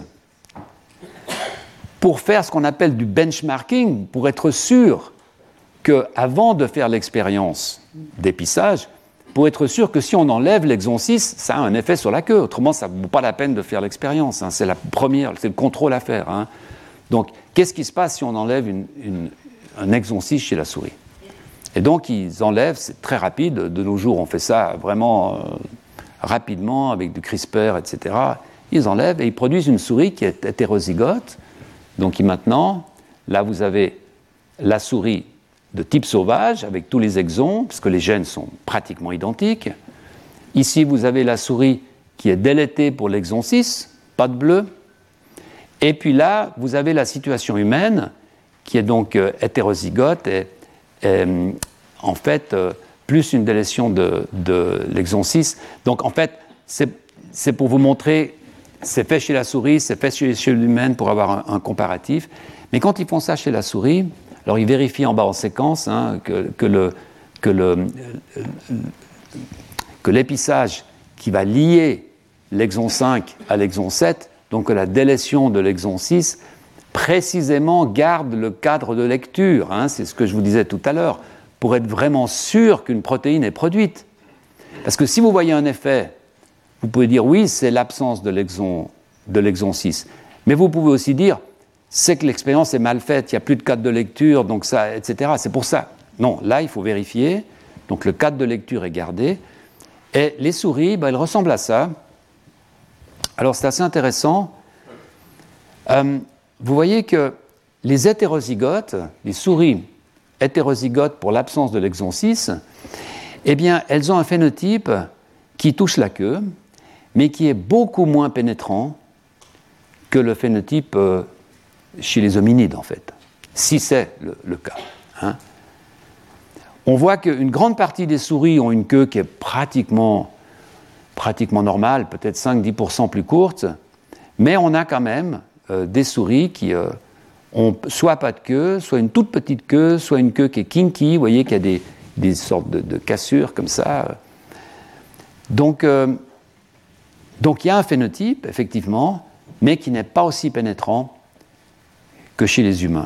pour faire ce qu'on appelle du benchmarking, pour être sûr qu'avant de faire l'expérience d'épissage, pour être sûr que si on enlève l'exon six, ça a un effet sur la queue. Autrement, ça ne vaut pas la peine de faire l'expérience. Hein. C'est la première, c'est le contrôle à faire. Hein. Donc, qu'est-ce qui se passe si on enlève une, une, un exon six chez la souris? Et donc, ils enlèvent, c'est très rapide. De nos jours, on fait ça vraiment euh, rapidement, avec du CRISPR, et cetera. Ils enlèvent et ils produisent une souris qui est hétérozygote. Donc, maintenant, là, vous avez la souris de type sauvage, avec tous les exons, parce que les gènes sont pratiquement identiques. Ici, vous avez la souris qui est délétée pour l'exon six, pas de bleu. Et puis là, vous avez la situation humaine, qui est donc euh, hétérozygote, et, et en fait, euh, plus une délétion de, de l'exon six. Donc, en fait, c'est, c'est pour vous montrer, c'est fait chez la souris, c'est fait chez, chez l'humaine pour avoir un, un comparatif. Mais quand ils font ça chez la souris, alors ils vérifient en bas en séquence hein, que, que, le, que, le, que l'épissage qui va lier l'exon cinq à l'exon sept, donc que la délétion de l'exon six, précisément garde le cadre de lecture. Hein, c'est ce que je vous disais tout à l'heure, pour être vraiment sûr qu'une protéine est produite. Parce que si vous voyez un effet, vous pouvez dire oui, c'est l'absence de l'exon, de l'exon six. Mais vous pouvez aussi dire c'est que l'expérience est mal faite, il n'y a plus de cadre de lecture, donc ça, et cetera. C'est pour ça. Non, là, il faut vérifier. Donc, le cadre de lecture est gardé. Et les souris, ben, elles ressemblent à ça. Alors, c'est assez intéressant. Euh, vous voyez que les hétérozygotes, les souris hétérozygotes pour l'absence de l'exon six, eh bien, elles ont un phénotype qui touche la queue, mais qui est beaucoup moins pénétrant que le phénotype euh, chez les hominides, en fait, si c'est le, le cas. Hein. On voit qu'une grande partie des souris ont une queue qui est pratiquement, pratiquement normale, peut-être cinq à dix pour cent plus courte, mais on a quand même euh, des souris qui euh, ont soit pas de queue, soit une toute petite queue, soit une queue qui est kinky, vous voyez qu'il y a des, des sortes de, de cassures comme ça. Donc, euh, donc il y a un phénotype, effectivement, mais qui n'est pas aussi pénétrant que chez les humains.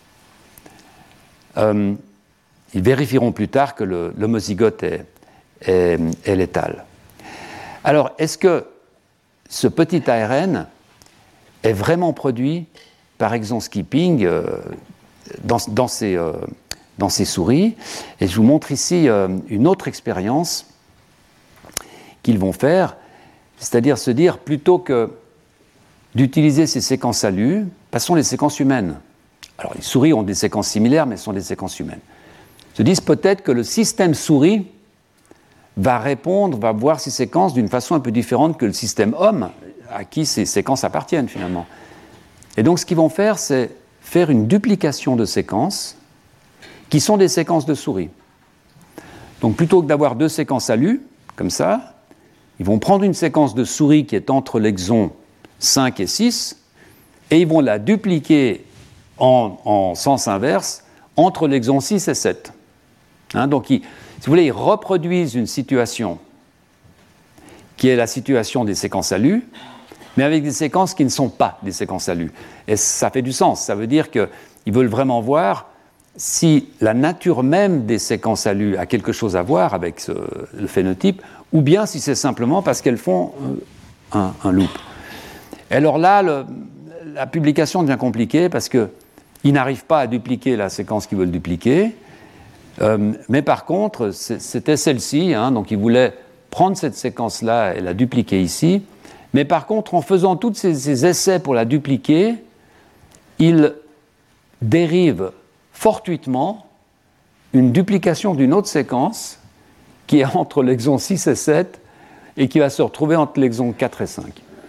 Euh, ils vérifieront plus tard que le, l'homozygote est, est, est létal. Alors, est-ce que ce petit A R N est vraiment produit par exon skipping euh, dans, dans, ces, euh, dans ces souris? Et je vous montre ici euh, une autre expérience qu'ils vont faire, c'est-à-dire se dire, plutôt que d'utiliser ces séquences ALU, passons les séquences humaines. Alors, les souris ont des séquences similaires, mais ce sont des séquences humaines. Se disent peut-être que le système souris va répondre, va voir ces séquences d'une façon un peu différente que le système homme, à qui ces séquences appartiennent finalement. Et donc, ce qu'ils vont faire, c'est faire une duplication de séquences qui sont des séquences de souris. Donc, plutôt que d'avoir deux séquences ALU, comme ça, ils vont prendre une séquence de souris qui est entre l'exon cinq et six, et ils vont la dupliquer en, en sens inverse entre l'exon six et sept. Hein, donc, ils, si vous voulez, ils reproduisent une situation qui est la situation des séquences ALU, mais avec des séquences qui ne sont pas des séquences ALU. Et ça fait du sens. Ça veut dire qu'ils veulent vraiment voir si la nature même des séquences ALU a quelque chose à voir avec ce, le phénotype, ou bien si c'est simplement parce qu'elles font un, un loop. Et alors là, le, la publication devient compliquée parce qu'ils n'arrivent pas à dupliquer la séquence qu'ils veulent dupliquer. Euh, mais par contre, c'était celle-ci, hein, donc ils voulaient prendre cette séquence-là et la dupliquer ici. Mais par contre, en faisant tous ces, ces essais pour la dupliquer, ils dérivent fortuitement une duplication d'une autre séquence qui est entre l'exon six et sept et qui va se retrouver entre l'exon quatre et cinq.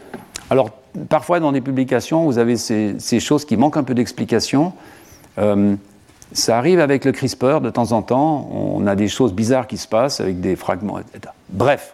Alors, parfois, dans des publications, vous avez ces, ces choses qui manquent un peu d'explication. Euh, ça arrive avec le CRISPR, de temps en temps. On a des choses bizarres qui se passent avec des fragments, et cetera. Bref,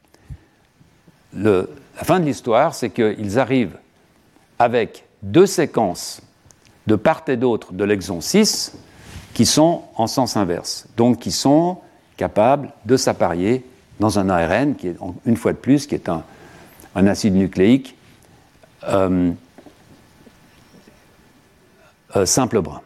le, la fin de l'histoire, c'est qu'ils arrivent avec deux séquences de part et d'autre de l'exon six qui sont en sens inverse, donc qui sont capables de s'apparier dans un A R N qui est, une fois de plus, qui est un, un acide nucléique euh, euh, simple brun.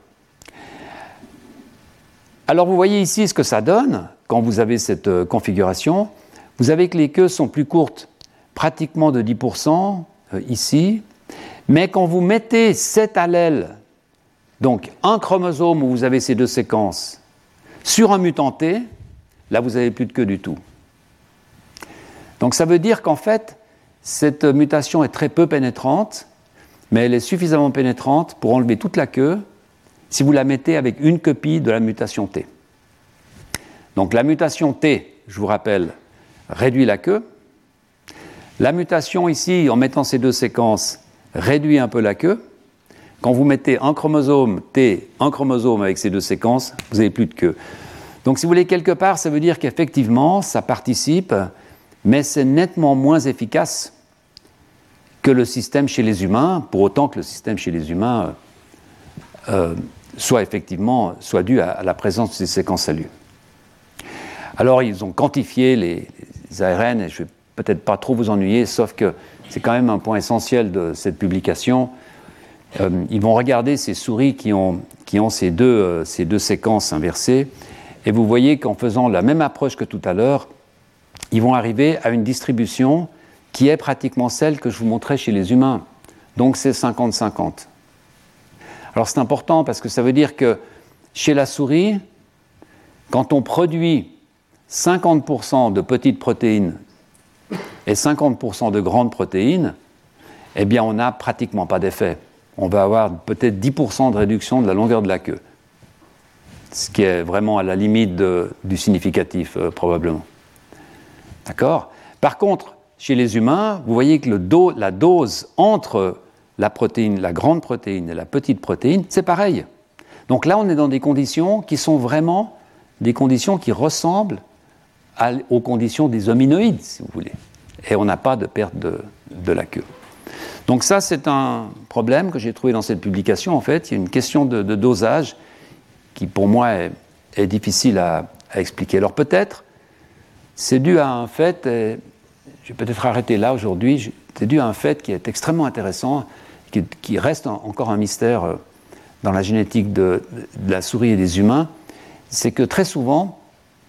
Alors vous voyez ici ce que ça donne quand vous avez cette euh, configuration. Vous avez que les queues sont plus courtes, pratiquement de dix pour cent euh, ici, mais quand vous mettez cet allèle, donc un chromosome où vous avez ces deux séquences, sur un mutant T, là vous n'avez plus de queue du tout. Donc ça veut dire qu'en fait, cette mutation est très peu pénétrante, mais elle est suffisamment pénétrante pour enlever toute la queue si vous la mettez avec une copie de la mutation T. Donc la mutation T, je vous rappelle, réduit la queue. La mutation ici, en mettant ces deux séquences, réduit un peu la queue. Quand vous mettez un chromosome T, un chromosome avec ces deux séquences, vous n'avez plus de queue. Donc si vous voulez, quelque part, ça veut dire qu'effectivement, ça participe, mais c'est nettement moins efficace que le système chez les humains, pour autant que le système chez les humains euh, soit effectivement soit dû à, à la présence de ces séquences A L U. Alors ils ont quantifié les, les A R N, et je ne vais peut-être pas trop vous ennuyer, sauf que c'est quand même un point essentiel de cette publication. Euh, ils vont regarder ces souris qui ont, qui ont ces, deux, euh, ces deux séquences inversées, et vous voyez qu'en faisant la même approche que tout à l'heure, ils vont arriver à une distribution qui est pratiquement celle que je vous montrais chez les humains. Donc c'est cinquante cinquante. Alors c'est important parce que ça veut dire que chez la souris, quand on produit cinquante pour cent de petites protéines et cinquante pour cent de grandes protéines, eh bien on n'a pratiquement pas d'effet. On va avoir peut-être dix pour cent de réduction de la longueur de la queue, ce qui est vraiment à la limite de, du significatif, euh, probablement. D'accord ? Par contre, chez les humains, vous voyez que le do, la dose entre la protéine, la grande protéine et la petite protéine, c'est pareil. Donc là, on est dans des conditions qui sont vraiment des conditions qui ressemblent à, aux conditions des hominoïdes, si vous voulez. Et on n'a pas de perte de, de la queue. Donc ça, c'est un problème que j'ai trouvé dans cette publication. En fait, il y a une question de, de dosage qui, pour moi, est, est difficile à, à expliquer. Alors peut-être, c'est dû à un fait, et je vais peut-être arrêter là aujourd'hui, c'est dû à un fait qui est extrêmement intéressant, qui, qui reste en, encore un mystère dans la génétique de, de la souris et des humains, c'est que très souvent,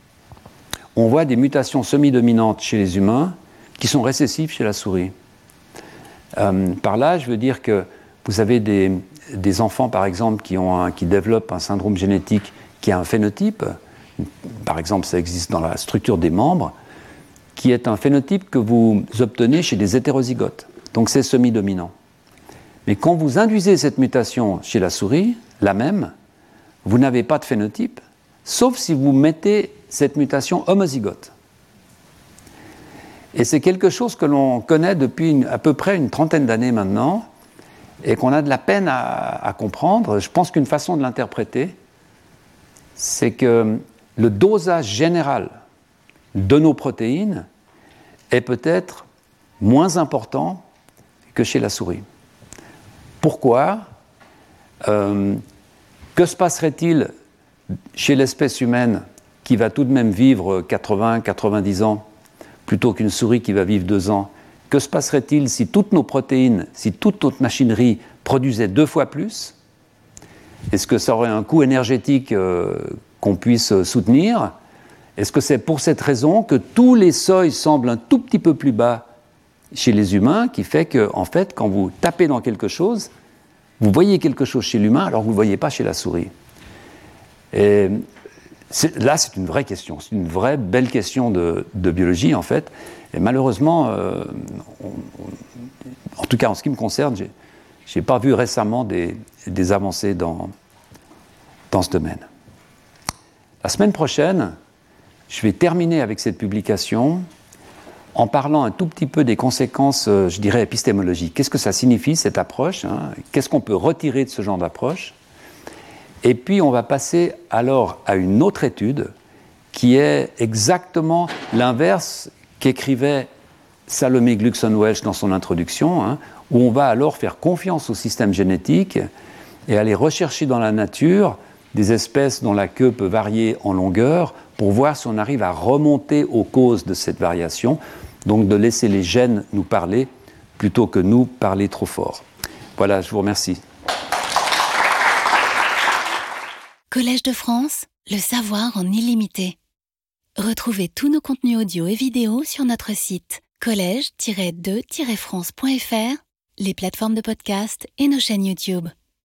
on voit des mutations semi-dominantes chez les humains qui sont récessives chez la souris. Euh, par là, je veux dire que vous avez des, des enfants, par exemple, qui, ont un, qui développent un syndrome génétique qui a un phénotype, par exemple, ça existe dans la structure des membres, qui est un phénotype que vous obtenez chez des hétérozygotes. Donc c'est semi-dominant. Mais quand vous induisez cette mutation chez la souris, la même, vous n'avez pas de phénotype, sauf si vous mettez cette mutation homozygote. Et c'est quelque chose que l'on connaît depuis une, à peu près une trentaine d'années maintenant, et qu'on a de la peine à, à comprendre. Je pense qu'une façon de l'interpréter, c'est que le dosage général de nos protéines est peut-être moins important que chez la souris. Pourquoi ? euh, Que se passerait-il chez l'espèce humaine qui va tout de même vivre quatre-vingts à quatre-vingt-dix ans plutôt qu'une souris qui va vivre deux ans ? Que se passerait-il si toutes nos protéines, si toute notre machinerie produisait deux fois plus ? Est-ce que ça aurait un coût énergétique euh, qu'on puisse soutenir ? Est-ce que c'est pour cette raison que tous les seuils semblent un tout petit peu plus bas chez les humains, qui fait que, en fait, quand vous tapez dans quelque chose, vous voyez quelque chose chez l'humain alors que vous ne le voyez pas chez la souris. Et c'est, là, c'est une vraie question, c'est une vraie belle question de, de biologie, en fait. Et malheureusement, euh, on, on, en tout cas en ce qui me concerne, je n'ai pas vu récemment des, des avancées dans, dans ce domaine. La semaine prochaine, je vais terminer avec cette publication en parlant un tout petit peu des conséquences, euh, je dirais, épistémologiques. Qu'est-ce que ça signifie, cette approche, hein? Qu'est-ce qu'on peut retirer de ce genre d'approche? Et puis, on va passer alors à une autre étude qui est exactement l'inverse qu'écrivait Salomé Gluckson-Welsch dans son introduction, hein, où on va alors faire confiance au système génétique et aller rechercher dans la nature des espèces dont la queue peut varier en longueur pour voir si on arrive à remonter aux causes de cette variation, donc de laisser les gènes nous parler plutôt que nous parler trop fort. Voilà, je vous remercie. Collège de France, le savoir en illimité. Retrouvez tous nos contenus audio et vidéo sur notre site collège tiret de tiret france point f r, les plateformes de podcast et nos chaînes YouTube.